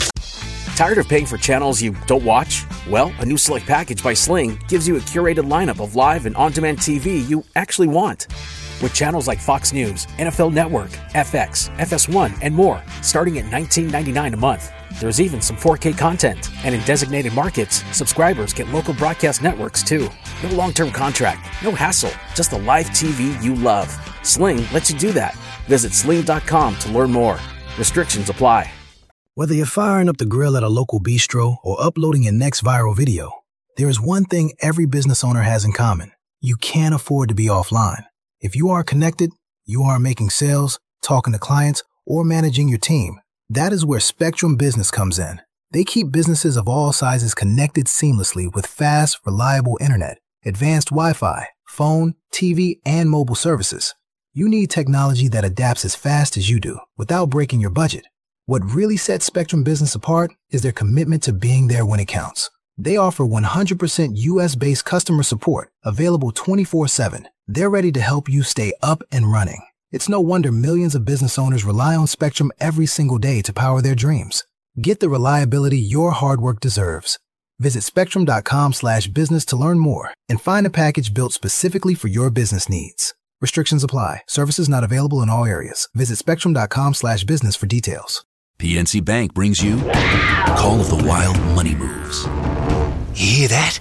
Tired of paying for channels you don't watch? Well, a new select package by Sling gives you a curated lineup of live and on-demand TV you actually want. With channels like Fox News, NFL Network, FX, FS1, and more, starting at $19.99 a month. There's even some 4K content. And in designated markets, subscribers get local broadcast networks too. No long-term contract, no hassle, just the live TV you love. Sling lets you do that. Visit sling.com to learn more. Restrictions apply. Whether you're firing up the grill at a local bistro or uploading your next viral video, there is one thing every business owner has in common. You can't afford to be offline. If you are connected, you are making sales, talking to clients, or managing your team. That is where Spectrum Business comes in. They keep businesses of all sizes connected seamlessly with fast, reliable internet, advanced Wi-Fi, phone, TV, and mobile services. You need technology that adapts as fast as you do without breaking your budget. What really sets Spectrum Business apart is their commitment to being there when it counts. They offer 100% US-based customer support, available 24/7. They're ready to help you stay up and running. It's no wonder millions of business owners rely on Spectrum every single day to power their dreams. Get the reliability your hard work deserves. Visit spectrum.com/business to learn more and find a package built specifically for your business needs. Restrictions apply. Services not available in all areas. Visit spectrum.com/business for details. PNC Bank brings you Call of the Wild Money Moves. You hear that?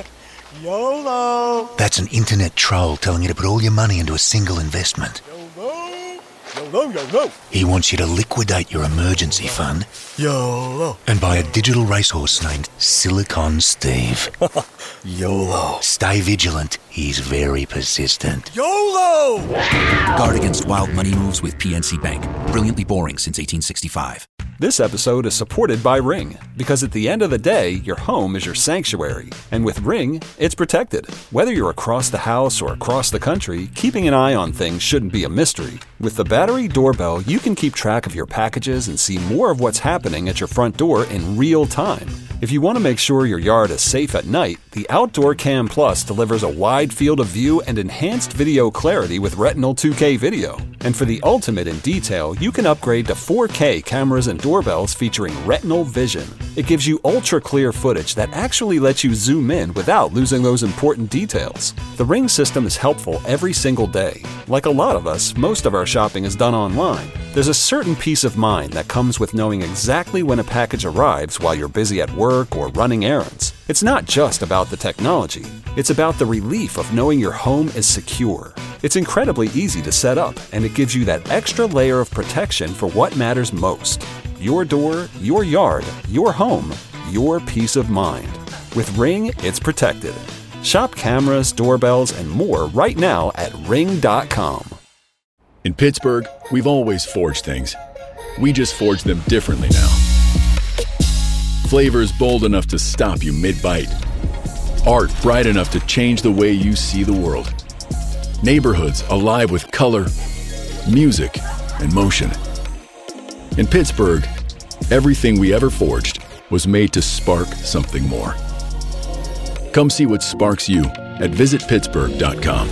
YOLO! That's an internet troll telling you to put all your money into a single investment. YOLO! He wants you to liquidate your emergency fund YOLO! and buy a digital racehorse named Silicon Steve. YOLO! Stay vigilant. He's very persistent. YOLO! Guard against wild money moves with PNC Bank. Brilliantly boring since 1865. This episode is supported by Ring, because at the end of the day, your home is your sanctuary. And with Ring, it's protected. Whether you're across the house or across the country, keeping an eye on things shouldn't be a mystery. With the Battery Doorbell, you can keep track of your packages and see more of what's happening at your front door in real time. If you want to make sure your yard is safe at night, the Outdoor Cam Plus delivers a wide field of view and enhanced video clarity with Retinal 2K video. And for the ultimate in detail, you can upgrade to 4K cameras and doorbells featuring Retinal Vision. It gives you ultra-clear footage that actually lets you zoom in without losing those important details. The Ring system is helpful every single day. Like a lot of us, most of our shopping is done online. There's a certain peace of mind that comes with knowing exactly when a package arrives while you're busy at work or running errands. It's not just about the technology. It's about the relief of knowing your home is secure. It's incredibly easy to set up, and it gives you that extra layer of protection for what matters most. Your door, your yard, your home, your peace of mind. With Ring, it's protected. Shop cameras, doorbells, and more right now at Ring.com. In Pittsburgh, we've always forged things. We just forge them differently now. Flavors bold enough to stop you mid-bite. Art bright enough to change the way you see the world. Neighborhoods alive with color, music, and motion. In Pittsburgh, everything we ever forged was made to spark something more. Come see what sparks you at visitpittsburgh.com.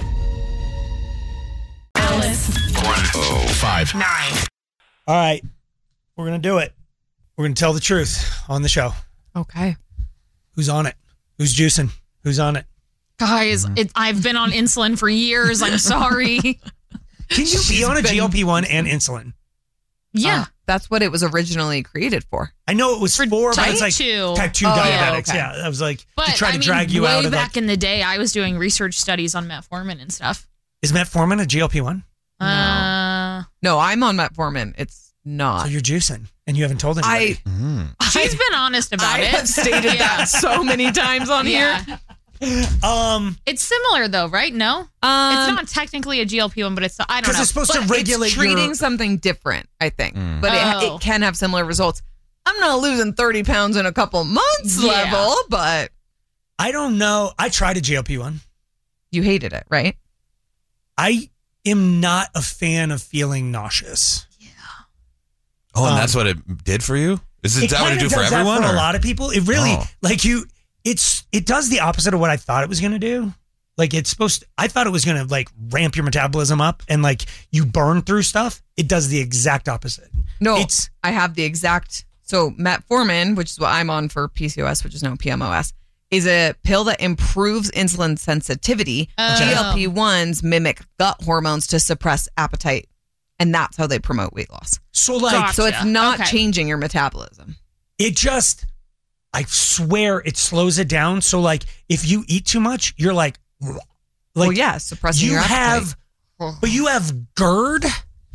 Alice. 105.9. All right. We're going to do it. We're going to tell the truth on the show. Okay. Who's on it? Who's juicing? Who's on it? Guys, I've been on insulin for years. I'm sorry. Can you be on a GLP-1 and insulin? Yeah. That's what it was originally created for. I know it was for but type it's like 2. Type 2 diabetics. okay. Yeah, I was like, But to try to drag you way out of back in the day, I was doing research studies on metformin and stuff. Is metformin a GLP-1? No, I'm on metformin. It's not. So you're juicing, and you haven't told anybody. She's been honest about it. I have stated that so many times on here. It's similar though, right? No, it's not technically a GLP-1, but it's I don't know. Because it's supposed to regulate It's treating something different, I think, but it can have similar results. I'm not losing 30 pounds in a couple months level, but I don't know. I tried a GLP-1. You hated it, right? I am not a fan of feeling nauseous. Oh, and that's what it did for you? Is that what it do for everyone? For a lot of people, it really it does the opposite of what I thought it was going to do. Like it's supposed to, I thought it was going to like ramp your metabolism up and like you burn through stuff. It does the exact opposite. No, I have the exact. So metformin, which is what I'm on for PCOS, which is now PMOS, is a pill that improves insulin sensitivity. GLP-1s mimic gut hormones to suppress appetite. And that's how they promote weight loss. So like, so it's not changing your metabolism. It just, I swear it slows it down. So like, if you eat too much, you're like suppressing your appetite. But you have GERD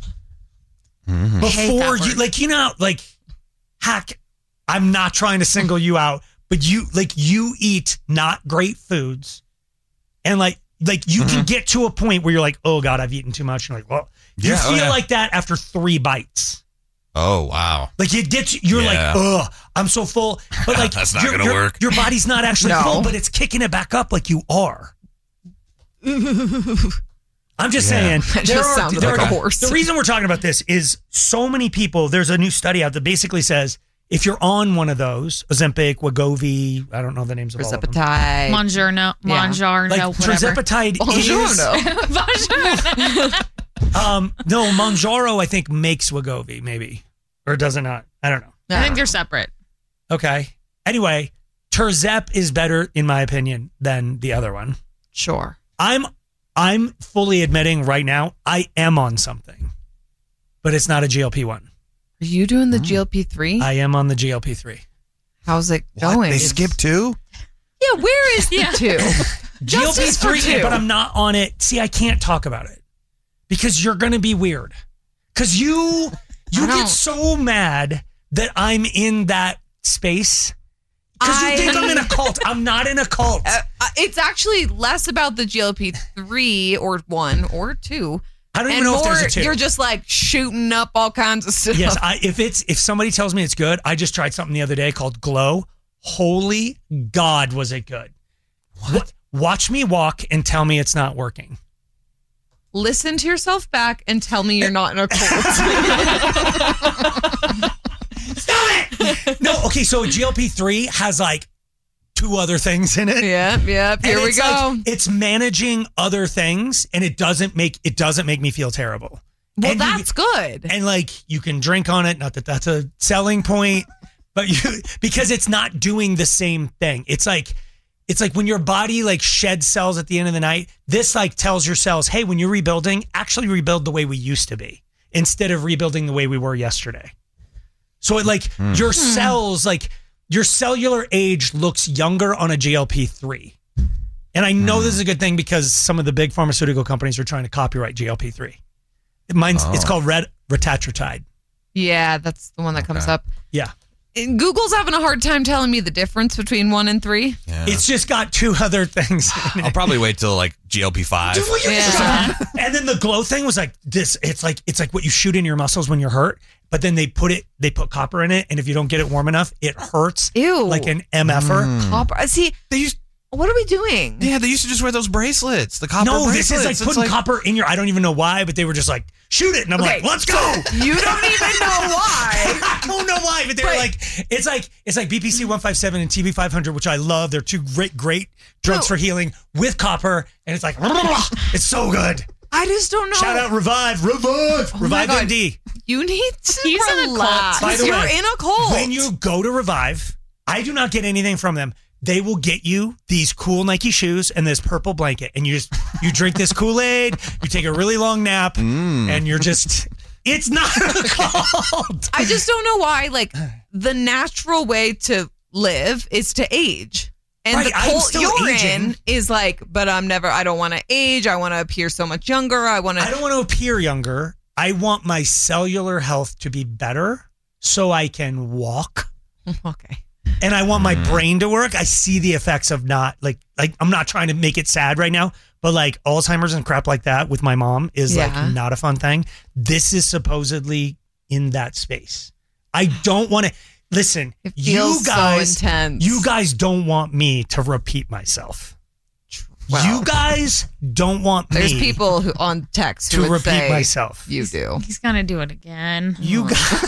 before you, like, you know, like, heck, I'm not trying to single you out, but you eat not great foods. And like you can get to a point where you're like, oh God, I've eaten too much. And you're like, well, you feel like that after 3 bites. Oh, wow. Like it gets, you're like, ugh, I'm so full. But like, that's not going to work. Your body's not actually full, but it's kicking it back up like you are. I'm just saying. That just sounds like a horse. The reason we're talking about this is so many people, there's a new study out that basically says, if you're on one of those, Ozempic, Wegovy, I don't know the names of all of them. Tirzepatide. Monjaro, like, whatever. Tirzepatide no, Monjaro I think makes Wegovy maybe. Or does it not? I don't know. I think they're separate. Okay. Anyway, Tirzep is better in my opinion than the other one. Sure. I'm fully admitting right now I am on something. But it's not a GLP-1. Are you doing the GLP-3? I am on the GLP-3. How's it going? They skip 2? Yeah, where is the 2? GLP-3, but I'm not on it. See, I can't talk about it because you're going to be weird. Because you get so mad that I'm in that space. Because you think I'm in a cult. I'm not in a cult. It's actually less about the GLP-3 or 1 or 2. I don't even know if there's a 2. You're just like shooting up all kinds of stuff. Yes, if somebody tells me it's good, I just tried something the other day called Glow. Holy God, was it good? What? Watch me walk and tell me it's not working. listen to yourself back and tell me you're not in a cult. No, okay, so GLP-3 has like 2 other things in it. Yep. Here we go. Like, it's managing other things, and it doesn't make me feel terrible. Well, and that's good. And like you can drink on it. Not that that's a selling point, but because it's not doing the same thing. It's like when your body like sheds cells at the end of the night. This like tells your cells, hey, when you're rebuilding, actually rebuild the way we used to be instead of rebuilding the way we were yesterday. So it like your cells, like your cellular age looks younger on a GLP-3. And I know this is a good thing because some of the big pharmaceutical companies are trying to copyright GLP-3. It's called retatrutide. Yeah, that's the one that comes up. Yeah. And Google's having a hard time telling me the difference between 1 and 3. Yeah. It's just got 2 other things in it. I'll probably wait till like GLP-5. And then the glow thing was like this. It's like what you shoot in your muscles when you're hurt. But then they put copper in it, and if you don't get it warm enough, it hurts. Ew. Like an MFer. Copper. See, what are we doing? Yeah, they used to just wear those bracelets. The copper bracelets. This is like putting copper in your. I don't even know why, but they were just like, shoot it, and I'm like, let's go. You don't even know why. I don't know why, but they're like, it's like BPC 157 and TB 500, which I love. They're 2 great drugs for healing with copper, and it's like, it's so good. I just don't know. Shout out Revive MD. You need to He's relax. By the You're way, in a cult. When you go to Revive, I do not get anything from them. They will get you these cool Nike shoes and this purple blanket, and you drink this Kool-Aid, you take a really long nap, and you're just. It's not a cult. I just don't know why. Like the natural way to live is to age. And the cult you're in is like, but I don't want to age. I want to appear so much younger. I don't want to appear younger. I want my cellular health to be better so I can walk. Okay. And I want my brain to work. I see the effects of not like I'm not trying to make it sad right now, but like Alzheimer's and crap like that with my mom is like not a fun thing. This is supposedly in that space. I don't want to listen. It feels so intense. You guys don't want me to repeat myself. Well, you guys don't want me. There's people who on text who to would repeat say myself. You do. He's gonna do it again. You guys.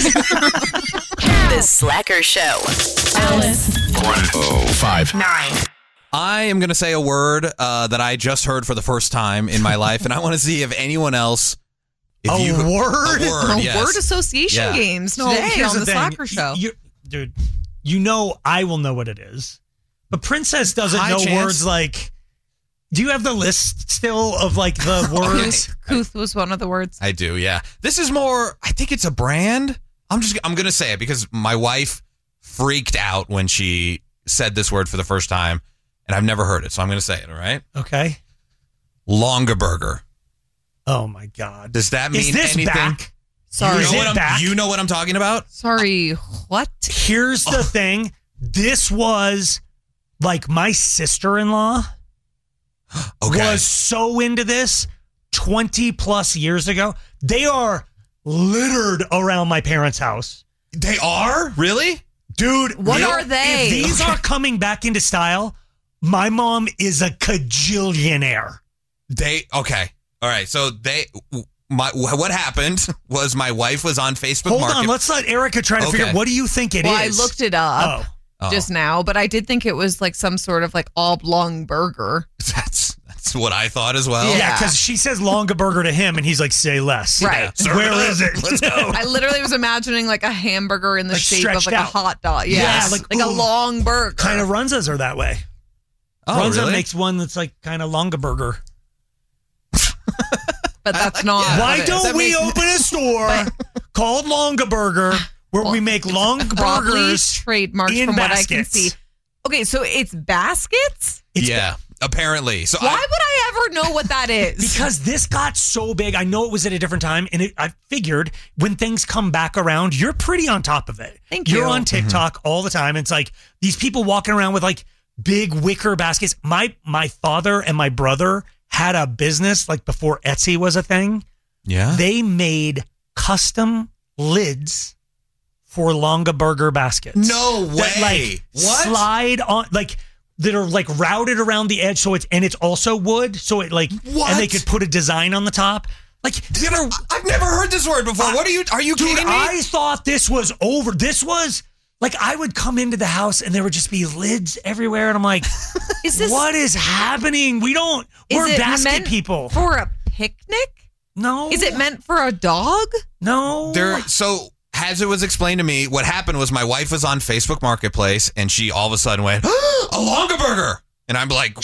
The Slacker Show. Alice. 105. 9. I am going to say a word that I just heard for the first time in my life, and I want to see if anyone else. Word? Yes. Word association games today on the Slacker Show. Dude, you know I will know what it is. But Princess doesn't know words like. Do you have the list still of like the words? Couth was one of the words. I do, yeah. This is more, I think it's a brand. I'm going to say it because my wife freaked out when she said this word for the first time, and I've never heard it, so I'm going to say it, all right? Okay. Longaburger. Oh, my God. Does that mean is this anything? Back? Sorry. You know what I'm talking about? Sorry, what? Here's the thing. This was like my sister-in-law was so into this 20 plus years ago. They are littered around my parents' house. They are? Really? Dude, what are they? If these are coming back into style, my mom is a cajillionaire. Okay. All right. So what happened was my wife was on Facebook Market. Hold on. Let's let Erica try to figure out what do you think it is? I looked it up just now, but I did think it was like some sort of like oblong burger. That's what I thought as well. Yeah, because she says Longaburger to him, and he's like, say less. Right. Yeah. Where is it? Let's go. I literally was imagining like a hamburger in the Like shape of like stretched out. a hot dog. Yeah, like a long burger. Kind of Runzas are that way. Oh, Runza really? makes one that's like kind of Longaburger. But that's not. Why don't we open a store called Longaburger where we make long burgers trademarked in from baskets. what I can see? Okay, so it's baskets? Yeah, apparently. So Why would I ever know what that is? Because this got so big. I know it was at a different time, and I figured when things come back around, you're pretty on top of it. Thank you. You're on TikTok all the time. It's like these people walking around with like big wicker baskets. My father and my brother had a business like before Etsy was a thing. Yeah. They made custom lids for Longaburger baskets. No way. That, like, What? slide on, like, that are like routed around the edge, so it's also wood, so it like and they could put a design on the top. Like I've never heard this word before. Are you kidding me? I thought this was over. This was like I would come into the house and there would just be lids everywhere, and I'm like, what is happening? We're basket people. For a picnic? No. Is it meant for a dog? No. So as it was explained to me, what happened was my wife was on Facebook Marketplace and she all of a sudden went, a Longaberger. And I'm like,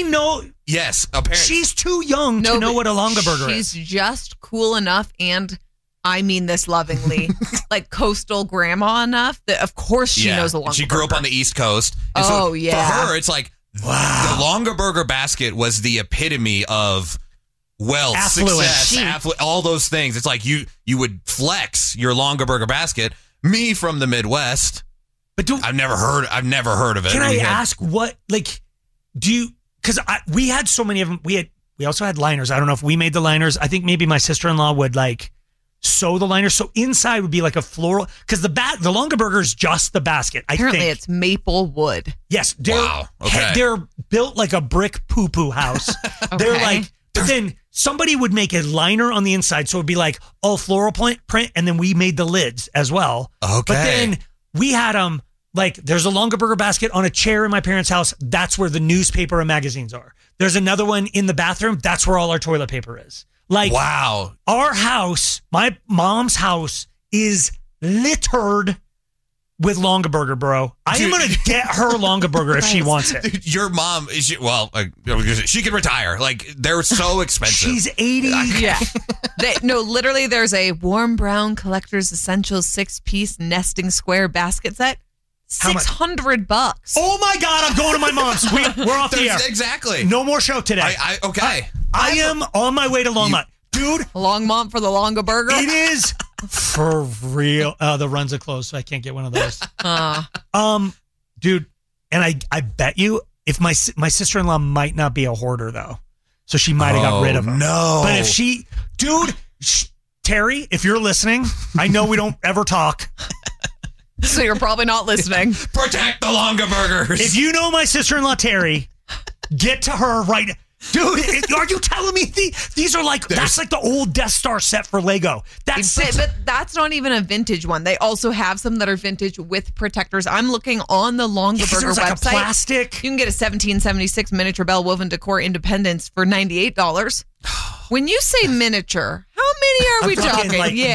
yes, apparently. She's too young to know what a Longaberger is. She's just cool enough, and I mean this lovingly, like coastal grandma enough that of course she knows a Longaberger. She grew up on the East Coast. And so for her, it's like, wow. The Longaberger basket was the epitome of wealth, success, all those things. It's like you would flex your Longaberger basket. Me from the Midwest, but I've never heard of it. Can I ask what because we had so many of them. We also had liners. I don't know if we made the liners. I think maybe my sister-in-law would like sew the liners. So inside would be like a floral, because the Longaberger is just the basket. Apparently it's maple wood. Yes. Wow. Okay. They're built like a brick poo-poo house. Okay. They're like, but then somebody would make a liner on the inside, so it'd be like all floral print, and then we made the lids as well. Okay. But then we had them, like, there's a Longaberger basket on a chair in my parents' house. That's where the newspaper and magazines are. There's another one in the bathroom. That's where all our toilet paper is. Like, wow. Our house, my mom's house, is littered with Longaberger, bro. I am going to get her Longaberger if she wants it. Dude, your mom, she could retire. Like, they're so expensive. She's 80. Yeah. Literally, there's a warm brown collector's essentials 6-piece nesting square basket set. $600. Oh my God, I'm going to my mom's. We're off the air. Exactly. No more show today. Okay. I am on my way to Longmont. Dude. Longmont for the Longaberger? It is for real. The runs are closed, so I can't get one of those. Dude, and I bet you if my sister-in-law might not be a hoarder though. So she might have got rid of them. No. But if Terry, if you're listening, I know we don't ever talk. So you're probably not listening. Protect the Longabergers. If you know my sister-in-law, Terry, get to her right now. Dude, are you telling me these are like, that's like the old Death Star set for Lego. But that's not even a vintage one. They also have some that are vintage with protectors. I'm looking on the Longaberger like website. A plastic. You can get a 1776 miniature Bell Woven Decor Independence for $98. When you say miniature, how many are we talking?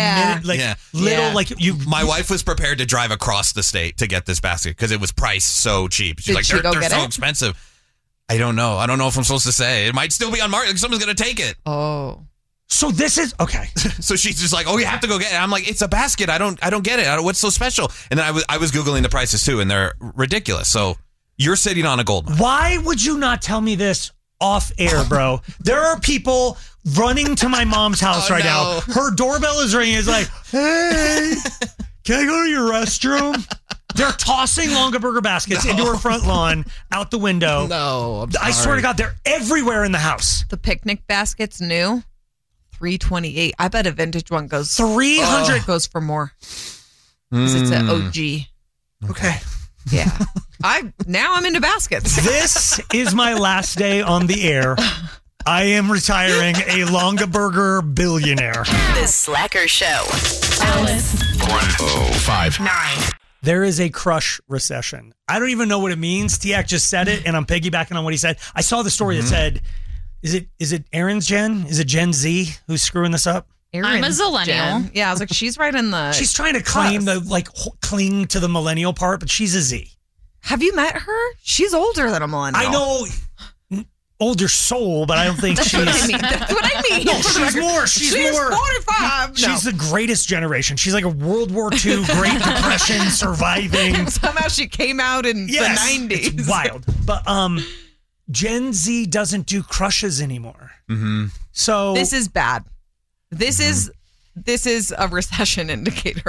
My wife was prepared to drive across the state to get this basket because it was priced so cheap. She's Did like, she go they're get so it? expensive. I don't know. I don't know if I'm supposed to say. It might still be on market. Someone's going to take it. Oh. So this is okay. So she's just like, "Oh, you have to go get it." I'm like, "It's a basket. I don't get it. What's so special?" And then I was Googling the prices too, and they're ridiculous. So you're sitting on a gold mine. Why would you not tell me this off air, bro? There are people running to my mom's house now. Her doorbell is ringing. It's like, "Hey, can I go to your restroom?" They're tossing Longaberger baskets into her front lawn, out the window. No, I'm sorry. I swear to God, they're everywhere in the house. The picnic basket's new, $328. I bet a vintage one goes $300. Goes for more because it's an OG. Okay. Yeah. Now I'm into baskets. This is my last day on the air. I am retiring a Longaberger billionaire. The Slacker Show. Alice. 105.9. There is a crush recession. I don't even know what it means. Tiak just said it, and I'm piggybacking on what he said. I saw the story that said, is it Aaron's Gen? Is it Gen Z who's screwing this up? I'm a zillennial. Yeah, I was like, she's right in the. She's trying to cling to the millennial part, but she's a Z. Have you met her? She's older than a millennial. I know. Older soul, but I don't think she's. That's what I mean. No, she's more. She's more. 45. She's the greatest generation. She's like a World War II, Great Depression surviving. Somehow she came out in the 90s. It's wild. But Gen Z doesn't do crushes anymore. Mm-hmm. So this is bad. This is a recession indicator.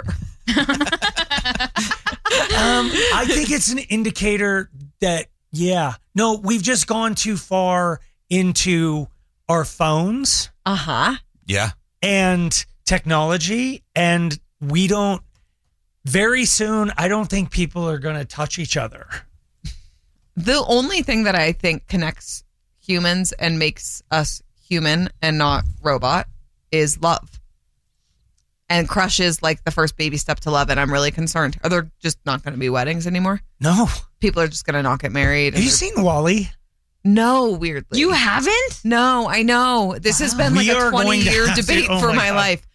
I think it's an indicator that. Yeah. No, we've just gone too far into our phones. Uh-huh. Yeah. And technology. And we don't, very soon, I don't think people are going to touch each other. The only thing that I think connects humans and makes us human and not robot is love. And crush is like the first baby step to love, and I'm really concerned. Are there just not going to be weddings anymore? No. People are just going to not get married. Have you seen WALL-E? No, weirdly. You haven't? No, I know. This has been like a 20-year debate for my life.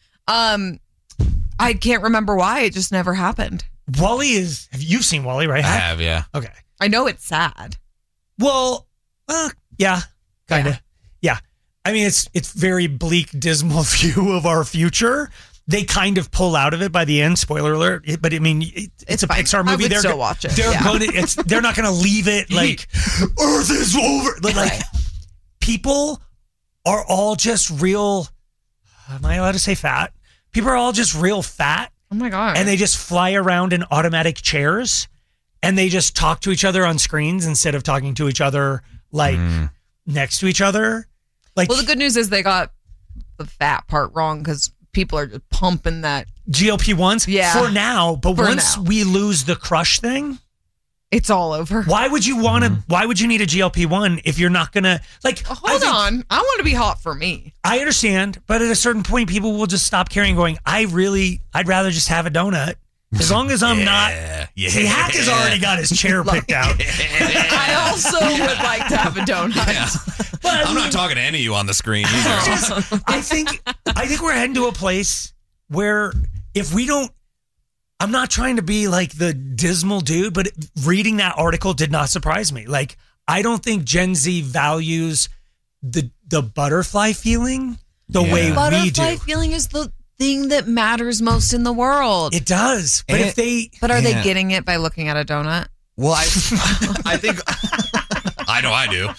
I can't remember why. It just never happened. WALL-E is... You've seen WALL-E, right? I have, yeah. Okay. I know it's sad. Well, yeah, kind of. Yeah. I mean, it's very bleak, dismal view of our future. They kind of pull out of it by the end. Spoiler alert! But I mean, it's a Pixar movie. They're still watch it. They're not going to leave it like Earth is over. But like, people are all just real. Am I allowed to say fat? People are all just real fat. Oh my god! And they just fly around in automatic chairs, and they just talk to each other on screens instead of talking to each other like next to each other. Like, well, the good news is they got the fat part wrong because people are just pumping that GLP-1s for now. But once we lose the crush thing, it's all over. Why would you want to? Why would you need a GLP-1 if you're not gonna like? Hold on, I want to be hot for me. I understand, but at a certain point, people will just stop caring. Going, I'd rather just have a donut. As long as I'm not. Yeah. See, Hack has already got his chair picked out. I also would like to have a donut. Yeah. But I'm not talking to any of you on the screen either. I think we're heading to a place where if we don't, I'm not trying to be like the dismal dude, but reading that article did not surprise me. Like, I don't think Gen Z values the butterfly feeling the way we do. Butterfly feeling is the thing that matters most in the world. It does. But are they getting it by looking at a donut? Well, I think I know I do.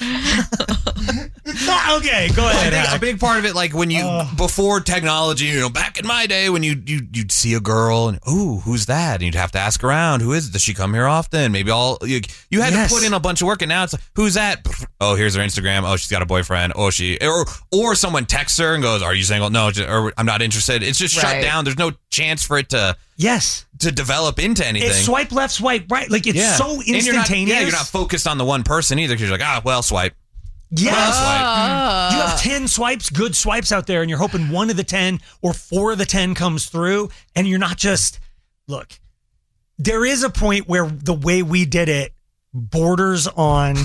Okay, go ahead. I think a big part of it, like when you before technology, back in my day, when you'd see a girl and who's that? And you'd have to ask around, who is it? Does she come here often? Maybe you had to put in a bunch of work, and now it's like, who's that? Oh, here's her Instagram. Oh, she's got a boyfriend. Oh, or someone texts her and goes, "Are you single?" No, or I'm not interested. It's just shut down. There's no chance for it to develop into anything. It's swipe left, swipe right. Like it's so instantaneous. You're not focused on the one person either because you're like, swipe. Yes. You have 10 swipes, good swipes out there, and you're hoping one of the 10 or 4 of the 10 comes through, and you're not just, look, there is a point where the way we did it borders on...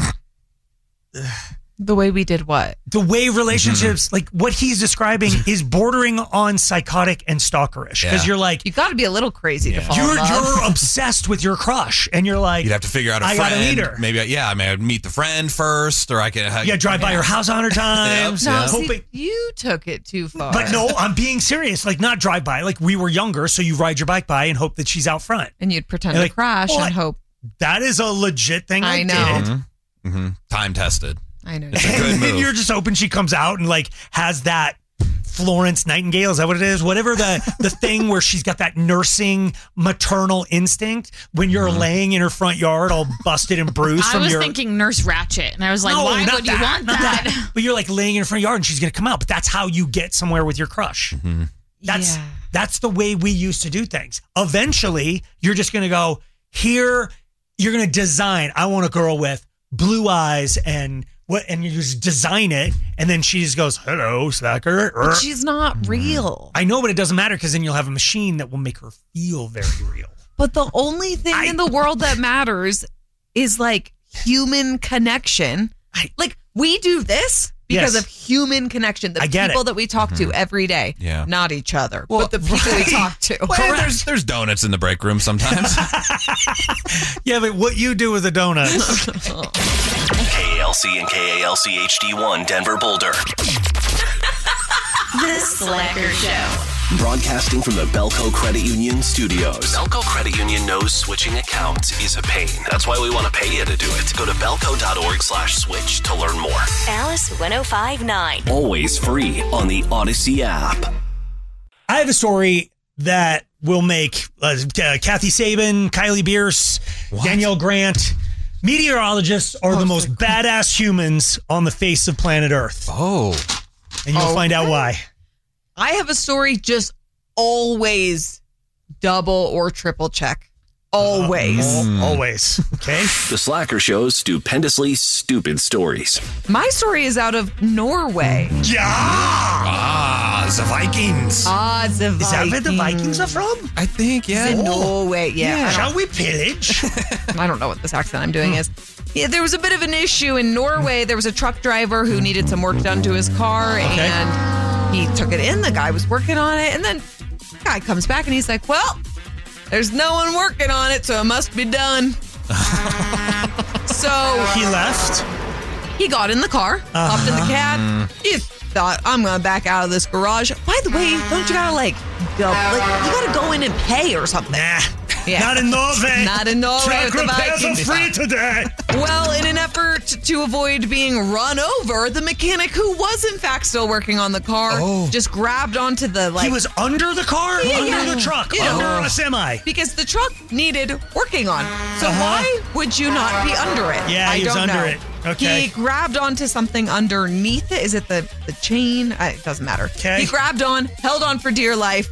The way we did what? The way relationships, like what he's describing, is bordering on psychotic and stalkerish. Because you're like... You got to be a little crazy to fall in love. You're obsessed with your crush, and you're like... You'd have to figure out a friend. I gotta meet her. Maybe, I'd meet the friend first, or I could... drive by her house 100 times. You took it too far. But no, I'm being serious. Like, not drive by. Like, we were younger, so you ride your bike by and hope that she's out front. And you'd pretend to crash and hope... That is a legit thing I know. did. Mm-hmm. Time tested. I know. It's a good move. And you're just hoping she comes out and like has that Florence Nightingale, is that what it is? Whatever the thing where she's got that nursing maternal instinct when you're laying in her front yard all busted and bruised I was thinking Nurse Ratchet, and I was like, why would you want that? But you're like laying in her front yard and she's going to come out, but that's how you get somewhere with your crush. Mm-hmm. That's the way we used to do things. Eventually, you're just going to go, here, you're going to design, I want a girl with blue eyes and you just design it, and then she just goes, hello, slacker. But she's not real. I know, but it doesn't matter because then you'll have a machine that will make her feel very real. But the only thing in the world that matters is like human connection. Like we do this because of human connection. The people that we talk to every day, not each other, but the people we talk to. Well, there's donuts in the break room sometimes. Yeah, but what you do with a donut. KALC and KALC HD1 Denver Boulder. The Slacker Show. Broadcasting from the Belco Credit Union studios. Belco Credit Union knows switching accounts is a pain. That's why we want to pay you to do it. Go to belco.org/switch to learn more. Alice 105.9. Always free on the Odyssey app. I have a story that will make Kathy Sabin, Kylie Bierce, Danielle Grant. Meteorologists are the most badass humans on the face of planet Earth. Oh. And you'll find out why. I have a story, just always double or triple check Always. Always. Okay. The Slacker Show's stupendously stupid stories. My story is out of Norway. Yeah! The Vikings. The Vikings. Is that where the Vikings are from? I think, yeah. In Norway, yeah. Shall we pillage? I don't know what this accent I'm doing is. Yeah, there was a bit of an issue in Norway. There was a truck driver who needed some work done to his car, and he took it in. The guy was working on it, and then the guy comes back, and he's like, well, there's no one working on it, so it must be done. So he left? He got in the car, hopped in the cab. He thought, I'm going to back out of this garage. By the way, don't you got to, you got to go in and pay or something. Nah. Yeah. Not in Norway. Not in Norway. Truck repairs are free today. Well, in an effort to avoid being run over, the mechanic, who was in fact still working on the car, just grabbed onto the He was under the car? Under the truck? Under a semi? Because the truck needed working on. So why would you not be under it? Yeah, he was under it. Okay. He grabbed onto something underneath it. Is it the chain? It doesn't matter. Okay. He grabbed on, held on for dear life.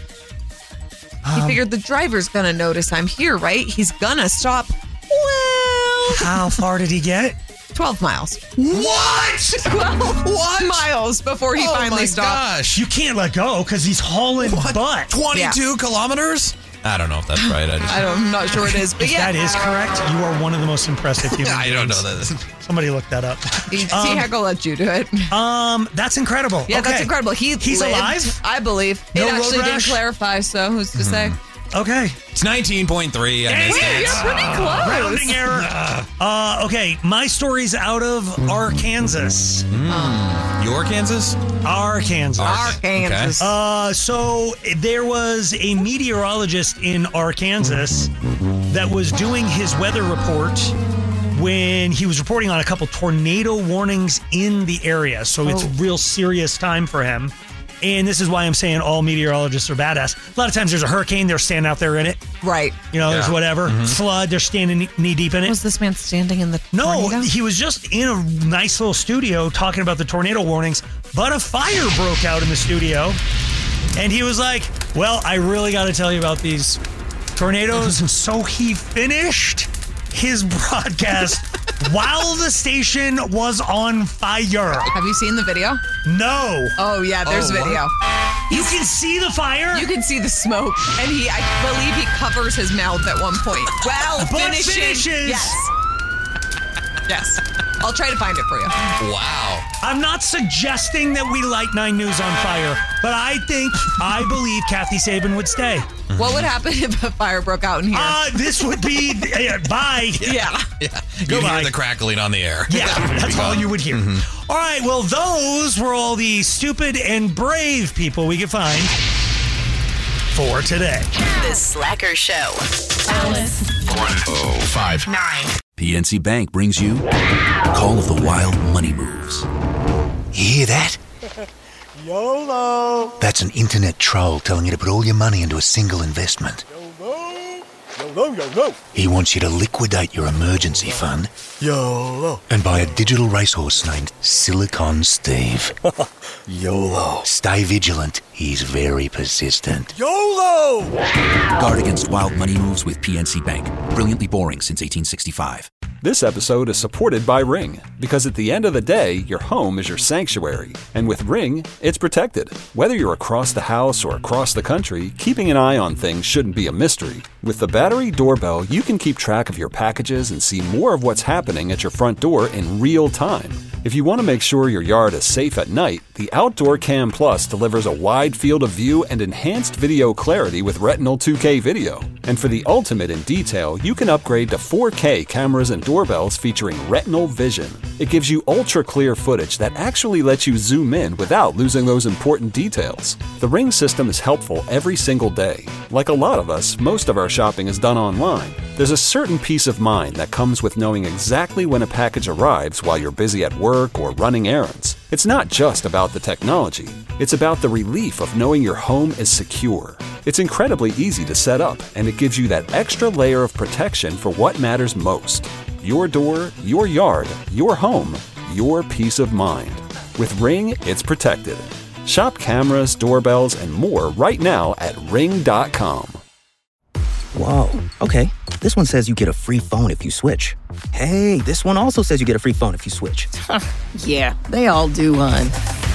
He figured the driver's going to notice I'm here, right? He's going to stop. Well... How far did he get? 12 miles. What? 12 miles before he finally stopped. Gosh. You can't let go because he's hauling butt. 22 kilometers? I don't know if that's right. I'm not sure it is, but if that is correct, you are one of the most impressive human beings. I don't know that. Somebody look that up. Heck will let you do it. That's incredible. Yeah, that's incredible. He's lived, alive? I believe. No it actually road didn't rash? clarify, so who's to say? Okay. It's 19.3. I missed it. You're pretty close. Rounding error. Okay, my story's out of Arkansas. Your Kansas? Arkansas. Arkansas. Okay. So there was a meteorologist in Arkansas that was doing his weather report when he was reporting on a couple tornado warnings in the area. So it's a real serious time for him. And this is why I'm saying all meteorologists are badass. A lot of times there's a hurricane, they're standing out there in it. Right. There's whatever. Flood, they're standing knee deep in it. Was this man standing in the tornado? No, he was just in a nice little studio talking about the tornado warnings, but a fire broke out in the studio. And he was like, well, I really got to tell you about these tornadoes. So he finished his broadcast while the station was on fire. Have you seen the video? No. Oh, yeah, there's video. You can see the fire? You can see the smoke. And I believe he covers his mouth at one point. Well, finishes. Yes. I'll try to find it for you. Wow. I'm not suggesting that we light 9 News on fire, but I believe Kathy Sabin would stay. What would happen if a fire broke out in here? This would be bye. Yeah. You hear the crackling on the air. Yeah, that's all you would hear. All right, well, those were all the stupid and brave people we could find for today. The Slacker Show. Alice. 105.9. PNC Bank brings you Call of the Wild Money Moves. You hear that? YOLO. That's an internet troll telling you to put all your money into a single investment. YOLO. He wants you to liquidate your emergency fund YOLO. and buy a digital racehorse named Silicon Steve. YOLO. Stay vigilant. He's very persistent. YOLO. Guard against wild money moves with PNC Bank. Brilliantly boring since 1865. This episode is supported by Ring, because at the end of the day, your home is your sanctuary. And with Ring, it's protected. Whether you're across the house or across the country, keeping an eye on things shouldn't be a mystery. With the battery doorbell, you can keep track of your packages and see more of what's happening at your front door in real time. If you want to make sure your yard is safe at night, the Outdoor Cam Plus delivers a wide field of view and enhanced video clarity with Retinal 2K video. And for the ultimate in detail, you can upgrade to 4K cameras and doorbells featuring Retinal Vision. It gives you ultra-clear footage that actually lets you zoom in without losing those important details. The Ring system is helpful every single day. Like a lot of us, most of our shopping is done online. There's a certain peace of mind that comes with knowing exactly when a package arrives while you're busy at work or running errands. It's not just about the technology. It's about the relief of knowing your home is secure. It's incredibly easy to set up, and it gives you that extra layer of protection for what matters most. Your door, your yard, your home, your peace of mind. With Ring, it's protected. Shop cameras, doorbells, and more right now at Ring.com. Whoa, okay. This one says you get a free phone if you switch. Hey, this one also says you get a free phone if you switch. Yeah, they all do, hon.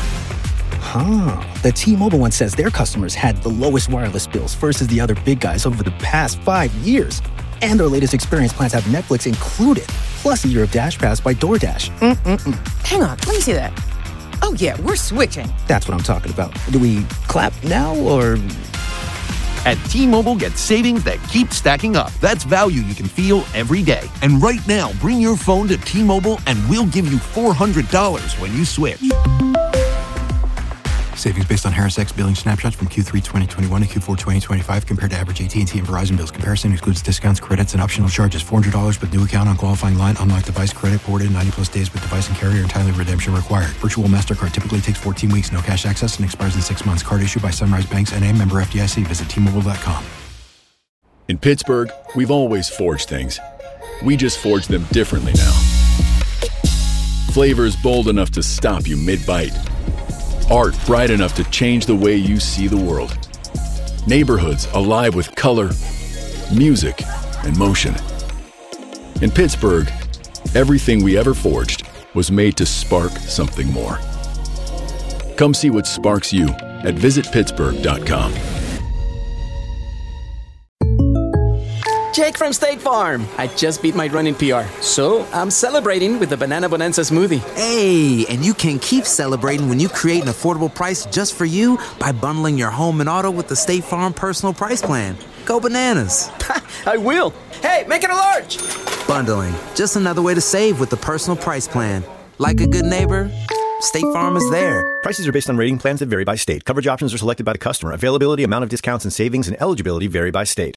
The T-Mobile one says their customers had the lowest wireless bills versus the other big guys over the past 5 years. And their latest experience plans have Netflix included, plus a year of Dash Pass by DoorDash. Hang on, let me see that. Oh, yeah, we're switching. That's what I'm talking about. Do we clap now or... At T-Mobile, get savings that keep stacking up. That's value you can feel every day. And right now, bring your phone to T-Mobile and we'll give you $400 when you switch. Savings based on Harris X billing snapshots from Q3 2021 to Q4 2025 compared to average AT&T and Verizon bills. Comparison excludes discounts, credits, and optional charges. $400 with new account on qualifying line. Unlock device credit ported 90-plus days with device and carrier and timely redemption required. Virtual MasterCard typically takes 14 weeks. No cash access and expires in 6 months. Card issued by Sunrise Banks N.A. member FDIC. Visit T-Mobile.com. In Pittsburgh, we've always forged things. We just forge them differently now. Flavors bold enough to stop you mid-bite. Art bright enough to change the way you see the world. Neighborhoods alive with color, music, and motion. In Pittsburgh, everything we ever forged was made to spark something more. Come see what sparks you at visitpittsburgh.com. Jake from State Farm. I just beat my running PR, so I'm celebrating with the Banana Bonanza smoothie. Hey, and you can keep celebrating when you create an affordable price just for you by bundling your home and auto with the State Farm Personal Price Plan. Go bananas. I will. Hey, make it a large. Bundling, just another way to save with the Personal Price Plan. Like a good neighbor, State Farm is there. Prices are based on rating plans that vary by state. Coverage options are selected by the customer. Availability, amount of discounts and savings, and eligibility vary by state.